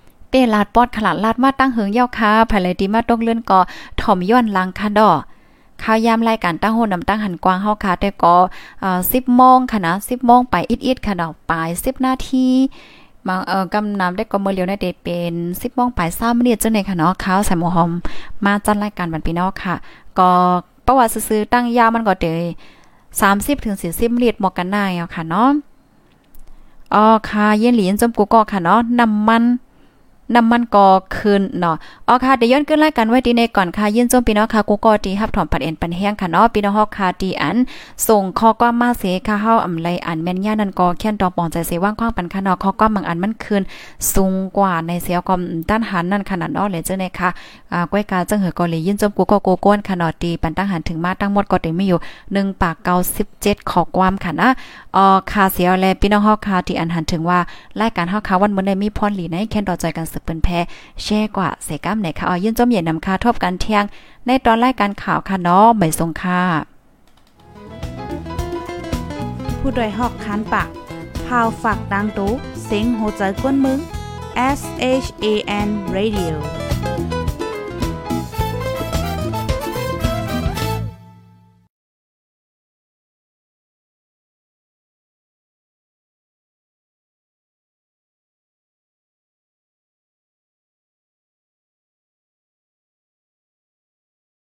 เป้ลาดปอดขลาดลาดมาตั้งเหิงยาวค่ะภายเลยดีมาตกเลื่อนก็ถ่อมย้อนหลังค่ะดอกข้าวยามรายการตั้งโหนำตั้งหันกว้างเฮาค่ะแต่ก็เอ่อสิบโมงค่ะนะสิบโมงไปอิดๆค่ะดอกปลายสิบนาทีบางเอ่อกำนำได้ก็มื้อเร็วได้เป็นสิบโมงไปสามนาทีจังได๋ค่ะเนาะข้าวใส่หมูหอมมาจัดรายการบัดพี่น้องค่ะก็ประวัติซื่อๆตั้งยาวมันก็ได้สามสิบถึงสี่สิบนาทีหมอกกันได้เอาค่ะเนาะอ๋อค่ะเย็นหลีนจมกูก็ค่ะเนาะน้ำมันน้ำมันก็ขึ้นเนาะอ๋อค่ะเดี๋ยวย้อนขึ้นรายการไว้ดีในก่อนค่ะยินจมพี่น้องค่ะกูก็ดีรับถอมปัดเอ็นปันแห้งค่ะเนาะพี่น้องฮอกค่ะดีอันส่งข้อความมาเสค่ะเฮาอำไลอันแม่นย่านั่นก็แค่นดอกปองใจเสว่างความปันค่ะเนาะข้อความบางอันมันขึ้นสูงกว่าในเสียความต้านหันนั่นขนาดเนาะเลยจังได๋ค่ะอ่าก้อยกาจังเหือก็เลยยินจมกูก็โกโก้นค่ะเนาะดีปันตั้งหันถึงมาทั้งหมดก็ได้มีอยู่หนึ่งปากเก้าสิบเจ็ดข้อความค่ะนะอ๋อค่ะเสียแลพี่น้องฮอกค่ะที่อันหันถึงว่ารายการเฮาค่ะวันมื้อใดมีพรหลีในแค่นดอใจกันสืบเปิ้นแพแช่กว่าเสก้ำไหนค่ะเอายื่นจมเย็นนำค่าทบกันเที่ยงในตอนรายการข่าวค่ะเนาะใบทรงค่ะผู้ดยหอกคานปากพาวฝากดังตู้เสียงโหใจกวนมึง S H A N Radio